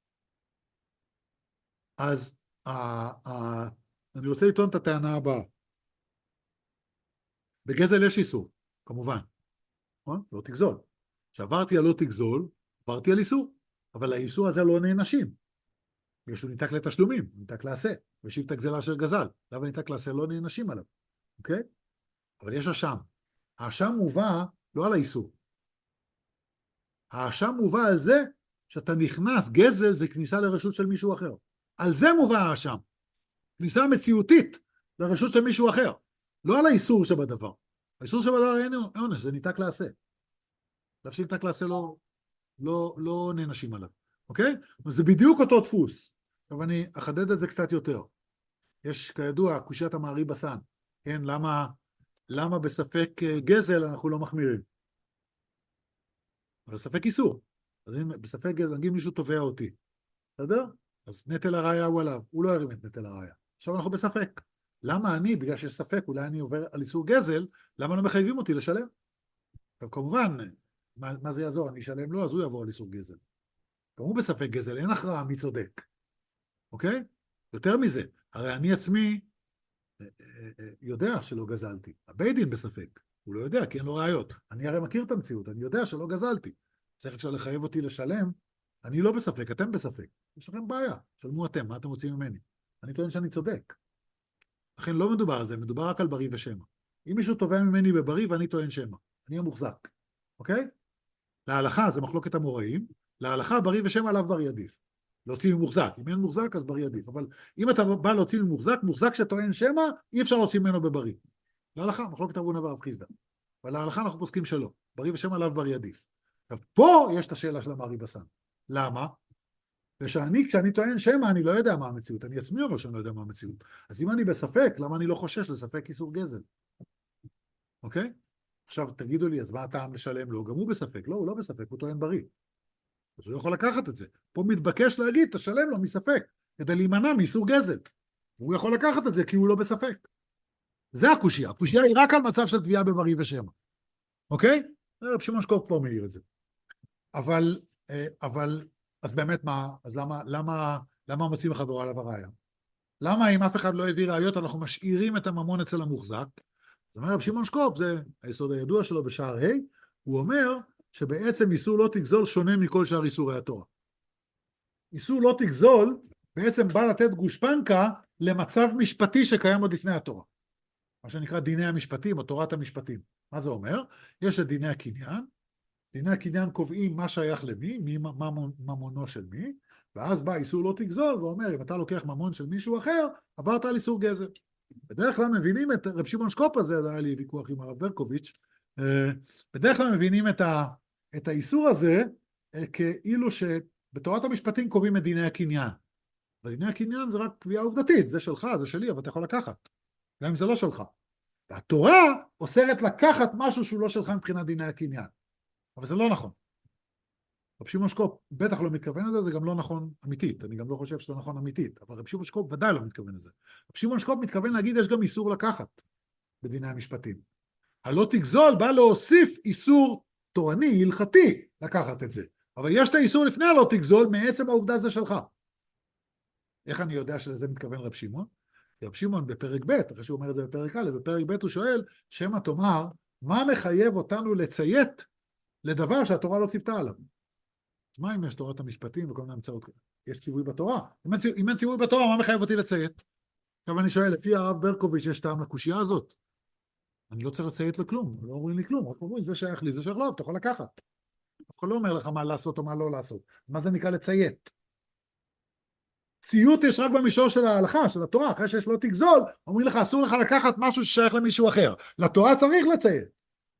אז אני רוצה לטעון את הטענה הבאה. בגזל יש איסור, כמובן. נכון? לא תגזול. כשעברתי על לא תגזול, עברתי על איסור. אבל האיסור הזה לא נענשים. בגלל שהוא ניתק לתשלומים, ניתק לעשה. ושיב את הגזלה אשר גזל. למה ניתק לעשה? לא נענשים עליו. אוקיי? אבל יש אשם. האשם מובא לא על האיסור. האשם מובא על זה שאתה נכנס, גזל זה כניסה לרשות של מישהו אחר. על זה מובא האשם. כניסה מציאותית לרשות של מישהו אחר. לא על האיסור שבדבר. האיסור שבדבר אין עונש, זה ניתק לעשה. להפסיק ניתק לעשה לא נענשים עליו. אוקיי? זה בדיוק אותו דפוס. עכשיו אני אחדד את זה קצת יותר. יש כידוע קושיית המערי בסן. כן, למה בספק גזל אנחנו לא מחמירים? אבל בספק איסור. אז אם בספק גזל, נגיד מישהו תובע אותי. בסדר? אז נטל הראיה הוא עליו. הוא לא ירים את נטל הראיה. עכשיו אנחנו בספק. למה אני, בגלל שיש ספק, אולי אני עובר על איסור גזל, למה לא מחייבים אותי לשלם? עכשיו כמובן, מה זה יעזור? אני אשלם לו, אז הוא יבוא על איסור גזל. גם הוא בספק גזל, אין הכרעה מי צודק. אוקיי? יותר מזה, הרי אני עצמי יודע שלא גזלתי. הבית דין בספק. הוא לא יודע, כי אין לו ראיות. אני הרי מכיר את המציאות, אני יודע שלא גזלתי. צריך אפשר לחייב אותי לשלם, אני לא בספק, אתם בספק. יש לכם בעיה, שלמו אתם, מה אתם רוצים ממני? אני טוען שאני צודק. לכן לא מדובר על זה, מדובר רק על בריא ושמע. אם מישהו תובע ממני בבריא ואני טוען שמע, אני המוחזק. אוקיי? להלכה זה מחלוקת המוראים, להלכה בריא ושמע עליו בריא עדיף. להוציא ממוחזק, אם אין מוחזק אז בריא עדיף, אבל אם אתה בא להוציא ממוחזק, מוחזק שטוען שמע, אי אפשר להוציא ממנו בבריא. להלכה, מחלוקת אבונה ורב חיסדא. אבל להלכה אנחנו פוסקים שלא, בריא ושמע עליו בריא עדיף. עכשיו, פה יש את השאלה של המערי בסן. למה? כשאני טוען שמע, אני לא יודע מה המציאות, אני עצמי אומר שאני לא יודע מה המציאות. אז אם אני בספק, למה אני לא חושש לספק איסור גזל? אוקיי? עכשיו תגידו לי, אז מה הטעם לשלם לו? גם הוא בספק, לא, הוא לא בספק, הוא טוען בריא. אז הוא יכול לקחת את זה. פה מתבקש להגיד, תשלם לו מספק, כדי להימנע מאיסור גזל. והוא יכול לקחת את זה כי הוא לא בספק. זה הקושייה. הקושייה היא רק על מצב של תביעה בבריא ושמע. אוקיי? רב שמעון שקופ כבר מעיר את זה. אבל, אז באמת מה? אז למה מוצאים חברו עליו הראיה? למה אם אף אחד לא הביא ראיות, אנחנו משאירים את הממון אצל המוחזק? זאת אומרת, רב שמעון שקופ, זה היסוד הידוע שלו בשער ה', הוא אומר שבעצם איסור לא תגזול שונה מכל שאר איסורי התורה. איסור לא תגזול בעצם בא לתת גושפנקה למצב משפטי שקיים עוד לפני התורה. מה שנקרא דיני המשפטים או תורת המשפטים. מה זה אומר? יש את דיני הקניין, דיני הקניין קובעים מה שייך למי, מה ממונו של מי, ואז בא איסור לא תגזול ואומר, אם אתה לוקח ממון של מישהו אחר, עברת על איסור גזל. בדרך כלל מבינים את רב שמעון שקופ הזה, זה היה לי ויכוח עם הרב ברקוביץ', בדרך כלל מבינים את האיסור הזה כאילו שבתורת המשפטים קובעים את דיני הקניין. ודיני הקניין זה רק קביעה עובדתית, זה שלך, זה שלי, אבל אתה יכול לקחת, גם אם זה לא שלך. והתורה אוסרת לקחת משהו שהוא לא שלך מבחינת דיני הקניין. אבל זה לא נכון. רב שמעון שקופ בטח לא מתכוון לזה, זה גם לא נכון אמיתית, אני גם לא חושב שזה נכון אמיתית, אבל רב שמעון שקופ ודאי לא מתכוון לזה. רב שמעון שקופ מתכוון להגיד, יש גם איסור לקחת בדיני המשפטים. הלא תגזול בא להוסיף איסור תורני, הלכתי, לקחת את זה. אבל יש את האיסור לפני הלא תגזול, מעצם העובדה זה שלך. איך אני יודע שלזה מתכוון רב שמעון? רב שמעון בפרק ב', אחרי שהוא אומר את זה בפרק א', בפרק ב' הוא שואל, שמא תאמר, מה מחייב אותנו לציית לדבר שהתורה לא ציוותה עליו? מה אם יש תורת המשפטים וכל מיני המצאות? יש ציווי בתורה. אם אין ציווי בתורה, מה מחייב אותי לציית? עכשיו אני שואל, לפי הרב ברקוביץ' יש טעם לקושייה הזאת? אני לא צריך לציית לכלום, לא אומרים לי כלום, רק אומרים, זה שייך לי, זה שייך לו, אתה יכול לקחת. אף אחד לא אומר לך מה לעשות או מה לא לעשות. מה זה נקרא לציית? ציות יש רק במישור של ההלכה, של התורה, אחרי שיש לא תגזול, אומרים לך, אסור לך לקחת משהו ששייך למישהו אחר. לתורה צריך לציית.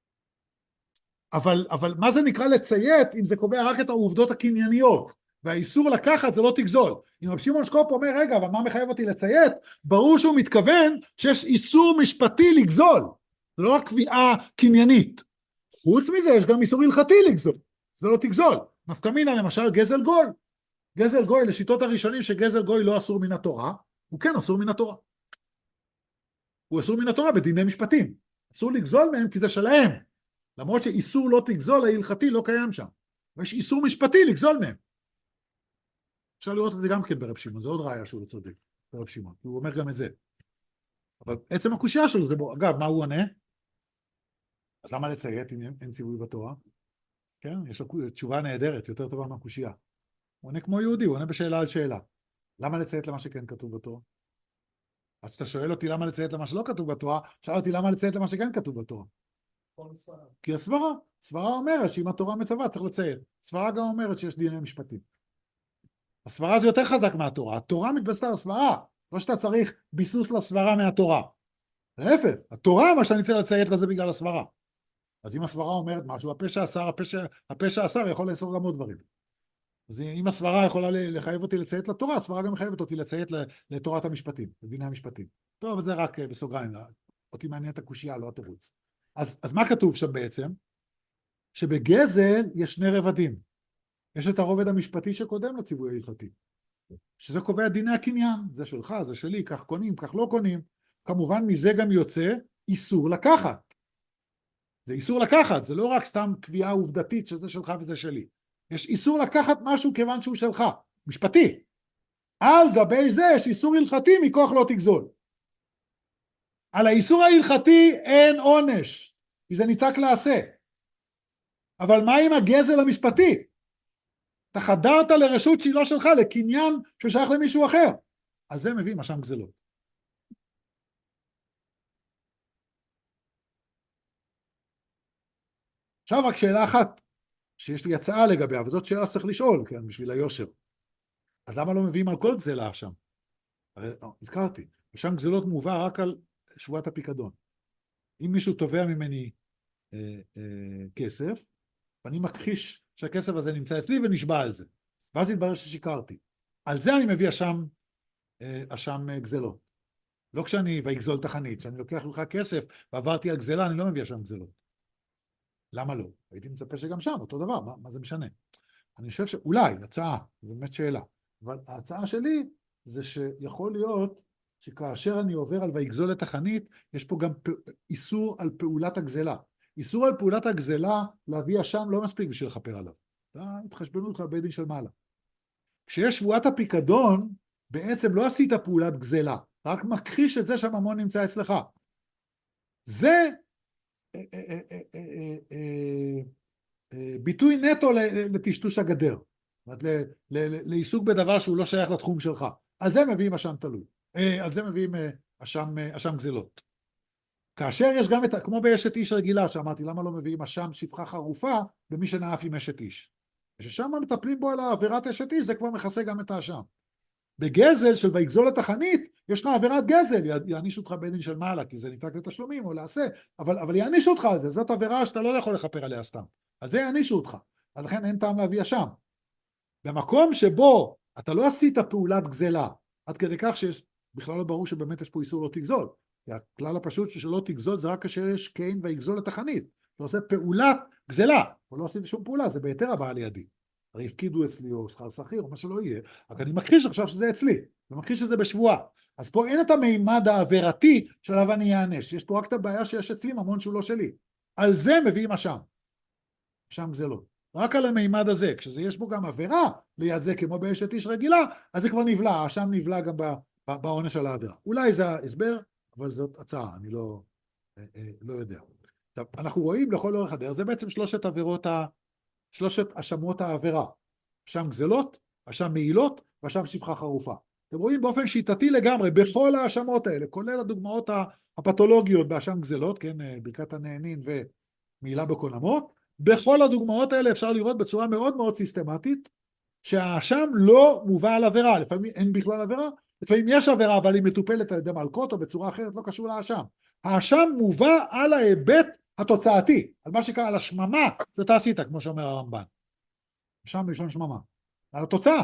אבל מה זה נקרא לציית, אם זה קובע רק את העובדות הקנייניות, והאיסור לקחת זה לא תגזול. אם רב שמעון שקופ אומר, רגע, אבל מה מחייב אותי לציית? ברור שהוא מתכוון שיש איסור משפטי לגזול. זה לא רק קביעה קניינית. חוץ מזה, יש גם איסור הלכתי לגזול. זה לא תגזול. נפקא מינה, למשל, גזל גוי. גזל גוי, לשיטות הראשונים שגזל גוי לא אסור מן התורה, הוא כן אסור מן התורה. הוא אסור מן התורה בדיני משפטים. אסור לגזול מהם כי זה שלהם. למרות שאיסור לא תגזול, ההלכתי לא קיים שם. ויש איסור משפטי לגזול מהם. אפשר לראות את זה גם כן ברב שמעון, זה עוד ראיה שהוא לא צודק, ברב שמעון. הוא אומר גם את זה. אבל עצם הקושייה שלו זה בו, אגב, מה הוא עונה? אז למה לציית אם אין ציווי בתורה? כן, יש לו תשובה נהדרת, יותר טובה מהקושייה. הוא עונה כמו יהודי, הוא עונה בשאלה על שאלה. למה לציית למה שכן כתוב בתורה? אז כשאתה שואל אותי למה לציית למה שלא כתוב בתורה, שאל אותי למה לציית למה שכן כתוב בתורה. כל סברה. כי הסברה אומרת שאם התורה מצווה צריך לציית. הסברה גם אומרת שיש דיני משפטים. הסברה זה יותר חזק מהתורה. התורה מתבססת על הסברה. לא שאתה צריך ביסוס לסברה מהתורה. להפך, התורה מה שאני צריך לציית לזה בגלל הסברה. אז אם הסברה אומרת משהו, הפשע אסר יכול לאסור גם עוד דברים. אז אם הסברה יכולה לחייב אותי לציית לתורה, הסברה גם מחייבת אותי לציית לתורת המשפטים, לדיני המשפטים. טוב, זה רק בסוגריים, אותי מעניין את הקושייה, לא התירוץ. אז מה כתוב שם בעצם? שבגזל יש שני רבדים. יש את הרובד המשפטי שקודם לציווי ההלכתי, שזה קובע דיני הקניין, זה שלך, זה שלי, כך קונים, כך לא קונים. כמובן מזה גם יוצא איסור לקחת. זה איסור לקחת, זה לא רק סתם קביעה עובדתית שזה שלך וזה שלי. יש איסור לקחת משהו כיוון שהוא שלך, משפטי. על גבי זה יש איסור הלכתי מכוח לא תגזול. על האיסור ההלכתי אין עונש, כי זה ניתק לעשה. אבל מה עם הגזל המשפטי? אתה חדרת לרשות שהיא לא שלך, לקניין ששייך למישהו אחר. על זה מביאים אשם גזלות. עכשיו רק שאלה אחת, שיש לי הצעה לגביה, וזאת שאלה שצריך לשאול, כן, בשביל היושר. אז למה לא מביאים על כל גזלה שם? הרי הזכרתי, שם גזלות מובא רק על שבועת הפיקדון. אם מישהו תובע ממני כסף, ואני מכחיש שהכסף הזה נמצא אצלי ונשבע על זה, ואז יתברר ששיקרתי. על זה אני מביא אשם גזלות. לא כשאני ויגזול תחנית, כשאני לוקח לך כסף ועברתי על גזלה, אני לא מביא אשם גזלות. למה לא? הייתי מצפה שגם שם, אותו דבר, מה זה משנה? אני חושב שאולי, הצעה, זו באמת שאלה, אבל ההצעה שלי זה שיכול להיות שכאשר אני עובר על ויגזול את החנית, יש פה גם איסור על פעולת הגזלה. איסור על פעולת הגזלה להביא אשם לא מספיק בשביל לכפר עליו. התחשבנו לך בבית דין של מעלה. כשיש שבועת הפיקדון, בעצם לא עשית פעולת גזלה, רק מכחיש את זה שהממון נמצא אצלך. זה ביטוי נטו לטשטוש הגדר, לעיסוק בדבר שהוא לא שייך לתחום שלך. על זה מביאים אשם תלוי, על זה מביאים אשם גזלות. כאשר יש גם כמו באשת איש רגילה, שאמרתי למה לא מביאים אשם שפחה חרופה במי שנאף עם אשת איש. וששם מטפלים בו על העבירת אשת איש, זה כבר מכסה גם את האשם. בגזל של ויגזול את החנית, יש לך עבירת גזל, יעניש אותך בדין של מעלה, כי זה ניתק לתשלומים או לעשה, אבל יעניש אותך על זה, זאת עבירה שאתה לא יכול לכפר עליה סתם. על זה יענישו אותך, אז לכן אין טעם להביא אשם. במקום שבו אתה לא עשית פעולת גזלה, עד כדי כך שיש, בכלל לא ברור שבאמת יש פה איסור לא תגזול, כי הכלל הפשוט שלא תגזול זה רק כאשר יש קין ויגזול את החנית, אתה עושה פעולת גזלה, אבל לא עשיתי שום פעולה, זה בהיתר הבאה לידי. הרי הפקידו אצלי או שכר שכיר או מה שלא יהיה, רק אני מכחיש עכשיו שזה אצלי, ומכחיש שזה בשבועה. אז פה אין את המימד העבירתי שלו אני יענש, יש פה רק את הבעיה שיש אצלי ממון שהוא לא שלי. על זה מביאים אשם. אשם זה לא. רק על המימד הזה, כשזה יש בו גם עבירה ליד זה כמו באשת איש רגילה, אז זה כבר נבלע, האשם נבלע גם בעונש של העבירה. אולי זה ההסבר, אבל זאת הצעה, אני לא יודע. עכשיו, אנחנו רואים לכל אורך הדרך, זה בעצם שלושת אשמות העבירה, אשם גזלות, אשם מעילות, ואשם שפחה חרופה. אתם רואים באופן שיטתי לגמרי, בכל האשמות האלה, כולל הדוגמאות הפתולוגיות באשם גזלות, כן, ברכת הנהנין ומעילה בקונמות, בכל הדוגמאות האלה אפשר לראות בצורה מאוד מאוד סיסטמטית, שהאשם לא מובא על עבירה, לפעמים אין בכלל עבירה, לפעמים יש עבירה, אבל היא מטופלת על ידי מלכות, או בצורה אחרת לא קשור לאשם. האשם מובא על ההיבט התוצאתי, על מה שקרה, על השממה שאתה עשית, כמו שאומר הרמב"ן. שם בלשון שממה. על התוצאה.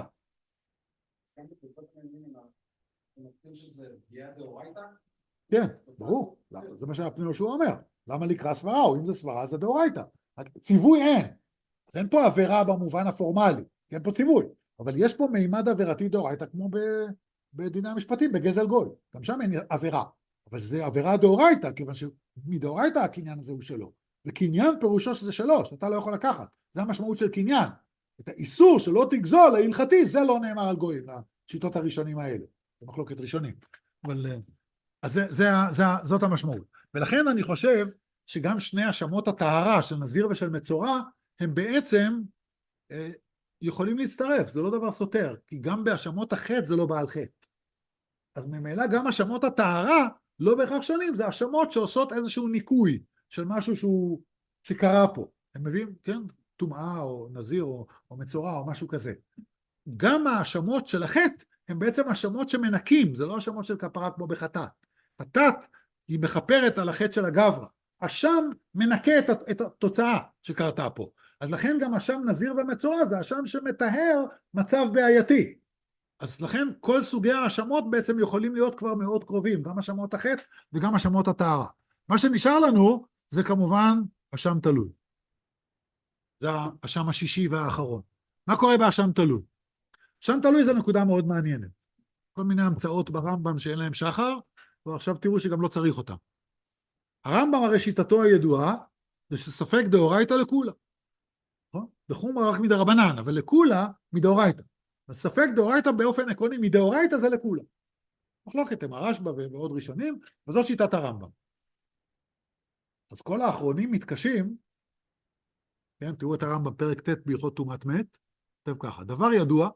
כן, ברור. זה מה שהפנינו שהוא אומר. למה לקרוא סברה, או אם זה סברה, זה דאורייתא. ציווי אין. אז אין פה עבירה במובן הפורמלי, אין פה ציווי. אבל יש פה מימד עבירתי דאורייתא, כמו בדיני המשפטים, בגזל גוי. גם שם אין עבירה. אבל זה עבירה דאורייתא, כיוון שמדאורייתא הקניין הזה הוא שלו. וקניין פירושו שזה שלו, שאתה לא יכול לקחת. זה המשמעות של קניין. את האיסור שלא תגזול ההלכתי, זה לא נאמר על גויים, לשיטות הראשונים האלה. זה מחלוקת ראשונים. אבל, אז זאת המשמעות. ולכן אני חושב שגם שני השמות הטהרה של נזיר ושל מצורע, הם בעצם יכולים להצטרף, זה לא דבר סותר, כי גם בהאשמות החטא זה לא בעל חטא. אז ממילא גם האשמות הטהרה לא בהכרח שונים, זה האשמות שעושות איזשהו ניקוי של משהו שקרה פה. הם מביאים, כן? טומאה או נזיר או מצורע או משהו כזה. גם האשמות של החטא הם בעצם האשמות שמנקים, זה לא האשמות של כפרה כמו בחטאת. חטאת היא מכפרת על החטא של הגברא. אשם מנקה את התוצאה שקרתה פה. אז לכן גם אשם נזיר ומצורע זה אשם שמטהר מצב בעייתי. אז לכן כל סוגי האשמות בעצם יכולים להיות כבר מאוד קרובים, גם אשמות החטא וגם אשמות הטהרה. מה שנשאר לנו זה כמובן אשם תלוי. זה האשם השישי והאחרון. מה קורה באשם תלוי? אשם תלוי זה נקודה מאוד מעניינת. כל מיני המצאות ברמב"ם שאין להם שחר, ועכשיו תראו שגם לא צריך אותם. הרמב"ם הרי שיטתו הידועה, זה שספק דאורייתא לכולה. לחומרא רק מדרבנן, אבל לכולה מדאורייתא. ספק דאורייתא באופן עקרוני מדאורייתא זה לכולה. מחלוקת עם הרשב"א ועוד ראשונים, וזאת שיטת הרמב"ם. אז כל האחרונים מתקשים, כן, תראו את הרמב"ם פרק ט' בהלכות טומאת מת, כתב ככה, דבר ידוע,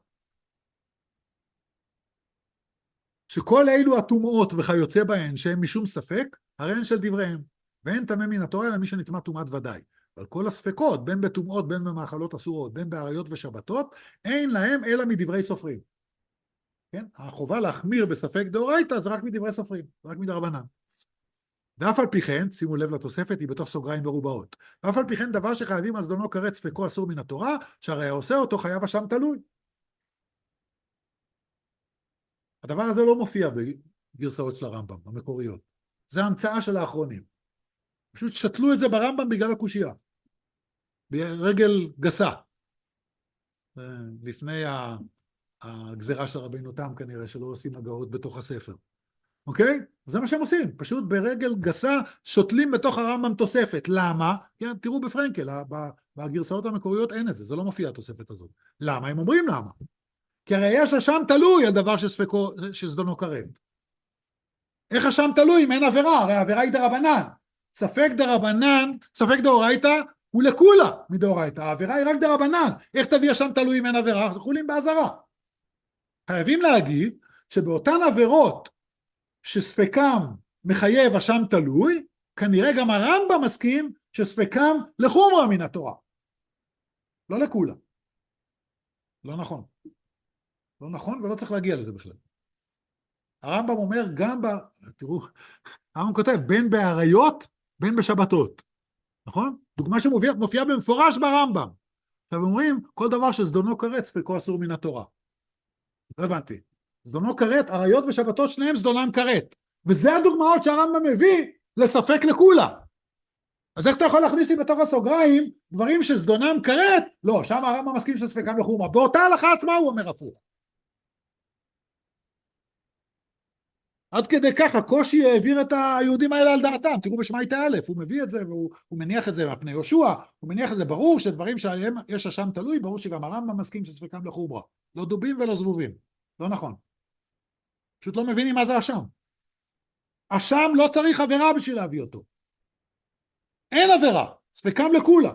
שכל אלו הטומאות וכיוצא בהן שהם משום ספק, הרי הן של דבריהם, ואין טמא מן התורה אלא מי שנטמא טומאת ודאי. אבל כל הספקות, בין בטומאות, בין במאכלות אסורות, בין בעריות ושבתות, אין להם אלא מדברי סופרים. כן? החובה להחמיר בספק דאורייתא זה רק מדברי סופרים, רק מדרבנן. ואף על פי כן, שימו לב לתוספת, היא בתוך סוגריים מרובעות. ואף על פי כן דבר שחייבים על זדונו כרת ספקו אסור מן התורה, שהרי העושה אותו חייב אשם תלוי. הדבר הזה לא מופיע בגרסאות של הרמב"ם, המקוריות. זה המצאה של האחרונים. פשוט שתלו את זה ברמב"ם בגלל הקושייה. ברגל גסה. לפני הגזירה של רבינו תם כנראה שלא עושים הגאות בתוך הספר. אוקיי? זה מה שהם עושים. פשוט ברגל גסה שותלים בתוך הרמב"ם תוספת. למה? כן, תראו בפרנקל, בגרסאות המקוריות אין את זה, זה לא מופיע התוספת הזאת. למה? הם אומרים למה. כי הרי יש אשם תלוי על דבר שזדונו כרת. איך אשם תלוי אם אין עבירה? הרי העבירה היא דרבנן. ספק דרבנן, ספק דאורייתא הוא לכולה מדאורייתא. העבירה היא רק דרבנן. איך תביא אשם תלוי אם אין עבירה? זה חולים באזהרה. חייבים להגיד שבאותן עבירות שספקם מחייב אשם תלוי, כנראה גם הרמב"ם מסכים שספקם לחומרא מן התורה. לא לכולה. לא נכון. לא נכון ולא צריך להגיע לזה בכלל. הרמב"ם אומר גם תראו, הרמב"ם כותב בין בעריות בין בשבתות. נכון? דוגמה שמופיעה במפורש ברמב"ם. עכשיו אומרים כל דבר שזדונו כרת ספקו אסור מן התורה. לא הבנתי. זדונו כרת, עריות ושבתות שניהם זדונם כרת. וזה הדוגמאות שהרמב"ם מביא לספק לכולה. אז איך אתה יכול להכניס לי בתוך הסוגריים דברים שזדונם כרת? לא, שם הרמב"ם מסכים שספקם לחומרא. באותה הלכה עצמה הוא אומר הפוך. עד כדי ככה, קושי העביר את היהודים האלה על דעתם. תראו בשמעית א', הוא מביא את זה והוא מניח את זה מפני יהושע, הוא מניח את זה ברור שדברים שעליהם יש אשם תלוי, ברור שגם הרמב"ם מסכים שספקם לחומרא. לא דובים ולא זבובים. לא נכון. פשוט לא מבינים מה זה אשם. אשם לא צריך עבירה בשביל להביא אותו. אין עבירה, ספקם לכולה.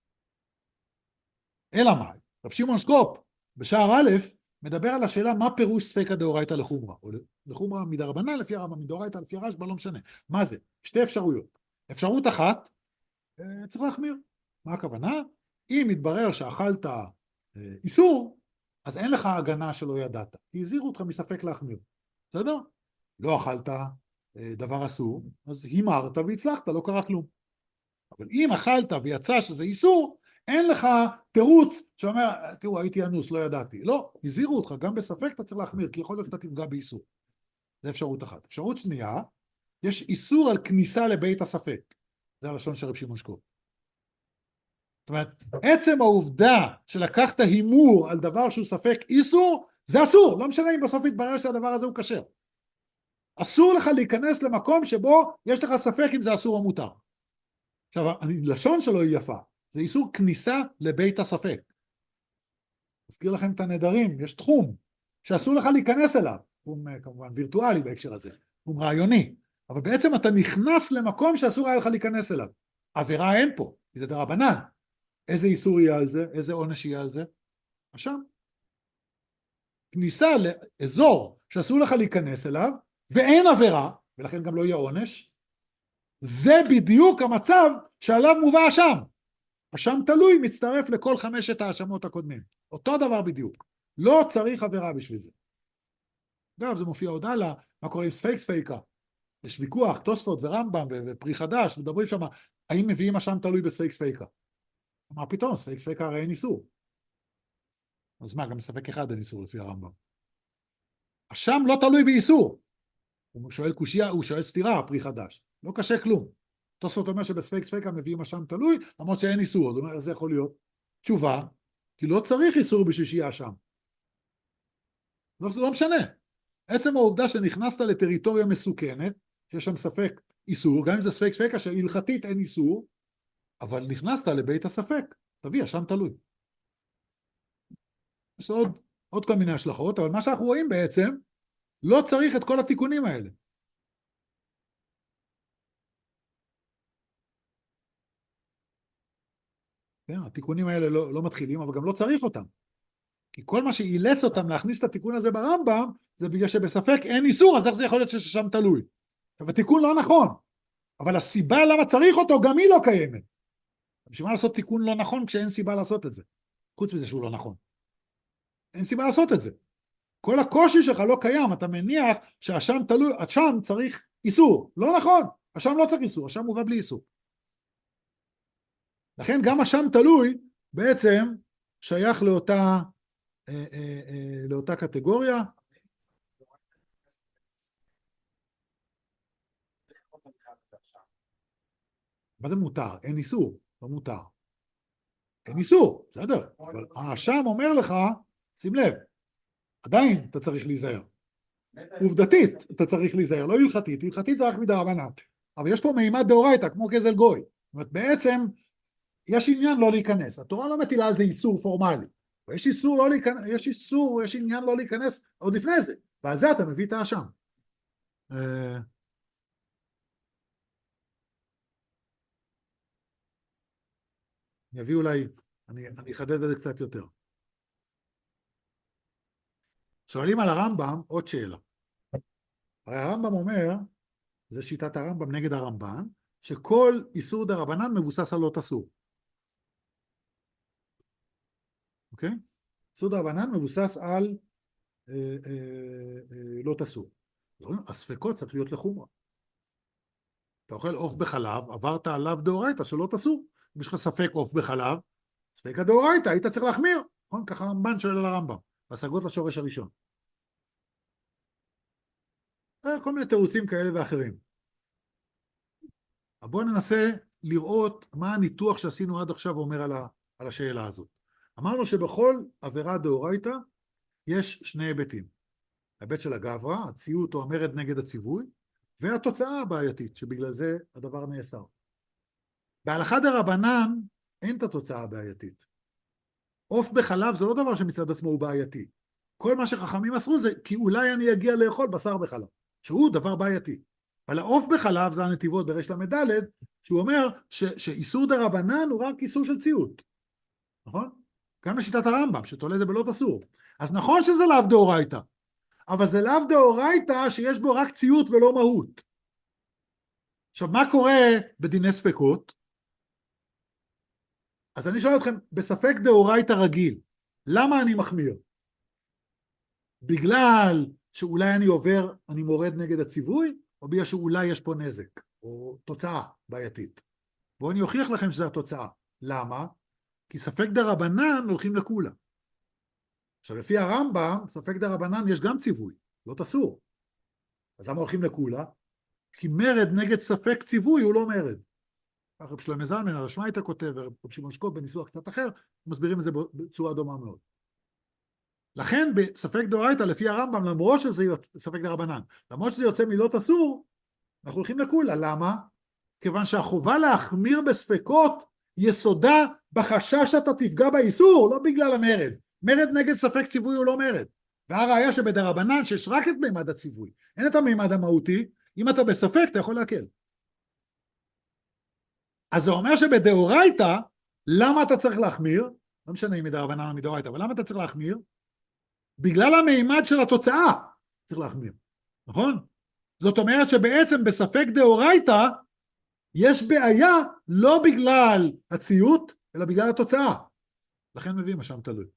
אלא מה? רב שמעון שקופ בשער א' מדבר על השאלה מה פירוש ספקא דאורייתא לחומרא, או לחומרא מדרבנן לפי הרמב"ם, מדאורייתא לפי הרשב"א, לא משנה. מה זה? שתי אפשרויות. אפשרות אחת, צריך להחמיר. מה הכוונה? אם יתברר שאכלת איסור, אז אין לך הגנה שלא ידעת. כי הזהירו אותך מספק להחמיר. בסדר? לא אכלת דבר אסור, אז הימרת והצלחת, לא קרה כלום. אבל אם אכלת ויצא שזה איסור, אין לך תירוץ שאומר, תראו, הייתי אנוס, לא ידעתי. לא, הזהירו אותך, גם בספק אתה צריך להחמיר, כי יכול להיות שאתה תפגע באיסור. זה אפשרות אחת. אפשרות שנייה, יש איסור על כניסה לבית הספק. זה הלשון של רב שמעון שקופ. זאת אומרת, עצם העובדה שלקחת הימור על דבר שהוא ספק איסור, זה אסור. לא משנה אם בסוף יתברר שהדבר הזה הוא כשר. אסור לך להיכנס למקום שבו יש לך ספק אם זה אסור או מותר. עכשיו, הלשון שלו היא יפה. זה איסור כניסה לבית הספק. אזכיר לכם את הנדרים, יש תחום שאסור לך להיכנס אליו. תחום כמובן וירטואלי בהקשר הזה, תחום רעיוני. אבל בעצם אתה נכנס למקום שאסור היה לך להיכנס אליו. עבירה אין פה, זה דרבנן. איזה איסור יהיה על זה? איזה עונש יהיה על זה? אשם. כניסה לאזור שאסור לך להיכנס אליו, ואין עבירה, ולכן גם לא יהיה עונש, זה בדיוק המצב שעליו מובא אשם. אשם תלוי מצטרף לכל 5 האשמות הקודמים. אותו דבר בדיוק. לא צריך עבירה בשביל זה. אגב, זה מופיע עוד הלאה, מה קורה עם ספייק ספייקה? יש ויכוח, תוספות ורמב"ם ופרי חדש, מדברים שם, האם מביאים אשם תלוי בספייק ספייקה? מה פתאום, ספייק ספייקה הרי אין איסור. אז מה, גם ספק אחד אין איסור לפי הרמב"ם. אשם לא תלוי באיסור. הוא שואל קושיה, הוא שואל סתירה, פרי חדש. לא קשה כלום. תוספות אומר שבספייק ספייקה מביאים אשם תלוי, למרות שאין איסור. זאת אומרת, זה יכול להיות. תשובה, כי לא צריך איסור בשביל שיהיה אשם. לא משנה. עצם העובדה שנכנסת לטריטוריה מסוכנת, שיש שם ספק איסור, גם אם זה ספק ספקה שהלכתית אין איסור, אבל נכנסת לבית הספק, תביא, אשם תלוי. יש עוד כל מיני השלכות, אבל מה שאנחנו רואים בעצם, לא צריך את כל התיקונים האלה. כן, התיקונים האלה לא מתחילים, אבל גם לא צריך אותם. כי כל מה שאילץ אותם להכניס את התיקון הזה ברמב"ם, זה בגלל שבספק אין איסור, אז איך זה יכול להיות ששם תלוי? עכשיו, התיקון לא נכון, אבל הסיבה למה צריך אותו, גם היא לא קיימת. בשביל מה לעשות תיקון לא נכון כשאין סיבה לעשות את זה? חוץ מזה שהוא לא נכון. אין סיבה לעשות את זה. כל הקושי שלך לא קיים, אתה מניח שהשם תלוי, השם צריך איסור. לא נכון, השם לא צריך איסור, השם מובא בלי איסור. לכן גם השם תלוי בעצם שייך לאותה קטגוריה. מה זה מותר? אין איסור, לא מותר. אין איסור, בסדר. אבל השם אומר לך, שים לב, עדיין אתה צריך להיזהר. עובדתית אתה צריך להיזהר, לא הלכתית, הלכתית זה רק מדרבנן. אבל יש פה מימד דאורייתא, כמו כזל גוי. זאת אומרת, בעצם יש עניין לא להיכנס. התורה לא מטילה על זה איסור פורמלי. יש איסור לא להיכנס, יש עניין לא להיכנס עוד לפני זה. ועל זה אתה מביא את האשם. אני אביא אולי, אני אחדד את זה קצת יותר. שואלים על הרמב"ם עוד שאלה. הרי הרמב"ם אומר, זה שיטת הרמב"ם נגד הרמב"ן, שכל איסור דרבנן מבוסס על לא תסור. אוקיי? איסור דרבנן מבוסס על לא תסור. הספקות צריך להיות לחומרה. אתה אוכל עוף בחלב, עברת עליו דאורייתא שלא תסור. אם יש לך ספק עוף בחלב, ספק הדאורייתא, היית צריך להחמיר. נכון? ככה הרמב"ן שואל על הרמב"ם. בהשגות לשורש הראשון. כל מיני תירוצים כאלה ואחרים. בואו ננסה לראות מה הניתוח שעשינו עד עכשיו אומר על השאלה הזאת. אמרנו שבכל עבירה דאורייתא יש 2 היבטים. ההיבט של הגברא, הציות או המרד נגד הציווי, והתוצאה הבעייתית, שבגלל זה הדבר נאסר. בהלכה דרבנן אין את התוצאה הבעייתית. עוף בחלב זה לא דבר שמצד עצמו הוא בעייתי. כל מה שחכמים אסרו זה כי אולי אני אגיע לאכול בשר בחלב, שהוא דבר בעייתי. אבל העוף בחלב זה הנתיבות ברש למדלת, שהוא אומר שאיסור דרבנן הוא רק איסור של ציות. נכון? גם לשיטת הרמב"ם, שתולה זה בלא תסור. אז נכון שזה לאו דאורייתא, אבל זה לאו דאורייתא שיש בו רק ציות ולא מהות. עכשיו, מה קורה בדיני ספקות? אז אני שואל אתכם, בספק דאורייתא רגיל, למה אני מחמיר? בגלל שאולי אני מורד נגד הציווי, או בגלל שאולי יש פה נזק, או תוצאה בעייתית. בואו אני אוכיח לכם שזו התוצאה. למה? כי ספק דרבנן הולכים לכולה. עכשיו, לפי הרמב"ם, ספק דרבנן יש גם ציווי, לא תסור. אז למה הולכים לכולה? כי מרד נגד ספק ציווי הוא לא מרד. כך רב שלמה זלמן על השמייתא כותב, ורב שמעון שקופ בניסוח קצת אחר, מסבירים את זה בצורה דומה מאוד. לכן בספק דאורייתא לפי הרמב"ם, למרות שזה ספק דרבנן, למרות שזה יוצא מלא תסור, אנחנו הולכים לכולה. למה? כיוון שהחובה להחמיר בספקות יסודה בחשש שאתה תפגע באיסור, לא בגלל המרד. מרד נגד ספק ציווי הוא לא מרד. והראיה שבדרבנן שיש רק את מימד הציווי, אין את המימד המהותי, אם אתה בספק אתה יכול להקל. אז זה אומר שבדאורייתא, למה אתה צריך להחמיר? לא משנה אם מדרבנן או מדאורייתא, אבל למה אתה צריך להחמיר? בגלל המימד של התוצאה צריך להחמיר, נכון? זאת אומרת שבעצם בספק דאורייתא, יש בעיה לא בגלל הציות, אלא בגלל התוצאה. לכן מביאים אשם תלוי.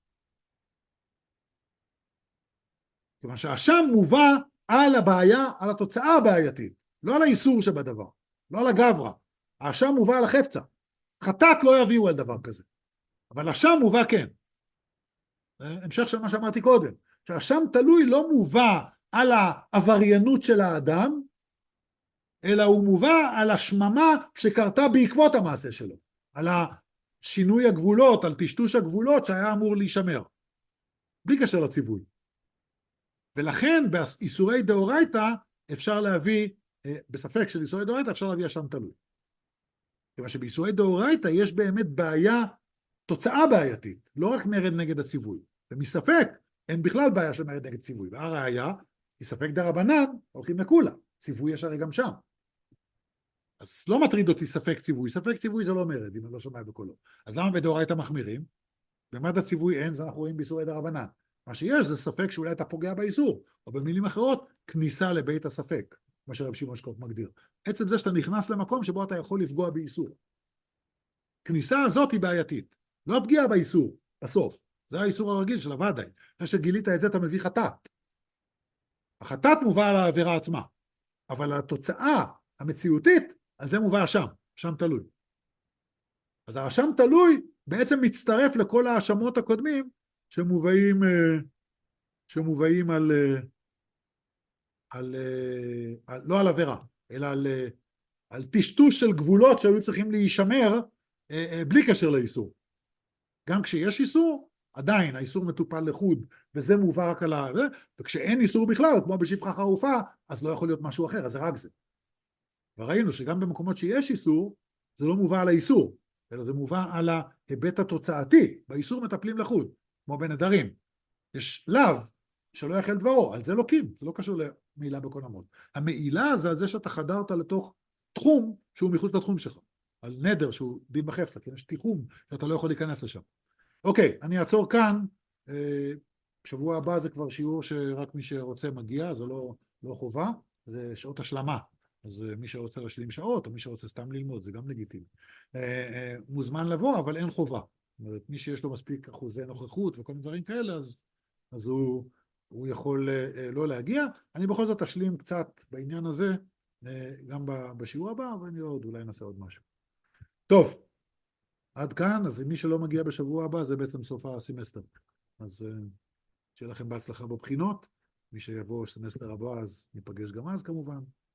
כיוון שהאשם מובא על הבעיה, על התוצאה הבעייתית, לא על האיסור שבדבר, לא על הגברא. האשם מובא על החפצה. חטאת לא יביאו על דבר כזה, אבל האשם מובא כן. המשך של מה שאמרתי קודם, שהאשם תלוי לא מובא על העבריינות של האדם, אלא הוא מובא על השממה שקרתה בעקבות המעשה שלו, על השינוי הגבולות, על טשטוש הגבולות שהיה אמור להישמר, בלי קשר לציווי. ולכן באיסורי דאורייתא אפשר להביא, בספק של איסורי דאורייתא אפשר להביא אשם תלוי. כיוון שבאיסורי דאורייתא יש באמת בעיה, תוצאה בעייתית, לא רק מרד נגד הציווי. ומספק אין בכלל בעיה של מרד נגד ציווי. והראיה, מספק דרבנן הולכים לכולה. ציווי יש הרי גם שם. אז לא מטריד אותי ספק ציווי. ספק ציווי זה לא מרד, אם אני לא שומע בקולו. אז למה בדאורייתא מחמירים? במד הציווי אין, זה אנחנו רואים באיסורי דרבנן. מה שיש זה ספק שאולי אתה פוגע באיסור, או במילים אחרות, כניסה לבית הספק, מה שרב שמעון שקופ מגדיר. עצם זה שאתה נכנס למקום שבו אתה יכול לפגוע באיסור. כניסה הזאת היא בעייתית. לא הפגיעה באיסור, בסוף. זה האיסור הרגיל של הוודאי. אחרי שגילית את זה אתה מביא חטאת. החטאת מובא על העבירה עצמה. אבל התוצאה המציאותית, על זה מובא אשם. אשם תלוי. אז האשם תלוי בעצם מצטרף לכל האשמות הקודמים שמובאים לא על עבירה, אלא על טשטוש של גבולות שהיו צריכים להישמר בלי קשר לאיסור. גם כשיש איסור, עדיין האיסור מטופל לחוד, וזה מובא רק על זה, וכשאין איסור בכלל, כמו בשפחה חרופה, אז לא יכול להיות משהו אחר, אז זה רק זה. וראינו שגם במקומות שיש איסור, זה לא מובא על האיסור, אלא זה מובא על ההיבט התוצאתי. באיסור מטפלים לחוד, כמו בנדרים. יש לאו שלא יחל דברו, על זה לוקים, זה לא קשור למעילה בקונמות. המעילה זה על זה שאתה חדרת לתוך תחום שהוא מחוץ לתחום שלך, על נדר שהוא דין בחפצה, כי יש תיחום שאתה לא יכול להיכנס לשם. אוקיי, אני אעצור כאן, בשבוע הבא זה כבר שיעור שרק מי שרוצה מגיע, זה לא חובה, זה שעות השלמה, אז מי שרוצה להשלים שעות, או מי שרוצה סתם ללמוד, זה גם לגיטימי. מוזמן לבוא, אבל אין חובה. זאת אומרת, מי שיש לו מספיק אחוזי נוכחות וכל מיני דברים כאלה, אז הוא יכול לא להגיע. אני בכל זאת אשלים קצת בעניין הזה, גם בשיעור הבא, ואני אולי נעשה עוד משהו. טוב, עד כאן, אז מי שלא מגיע בשבוע הבא, זה בעצם סוף הסמסטר. אז שיהיה לכם בהצלחה בבחינות, מי שיבוא סמסטר הבא, אז ניפגש גם אז כמובן.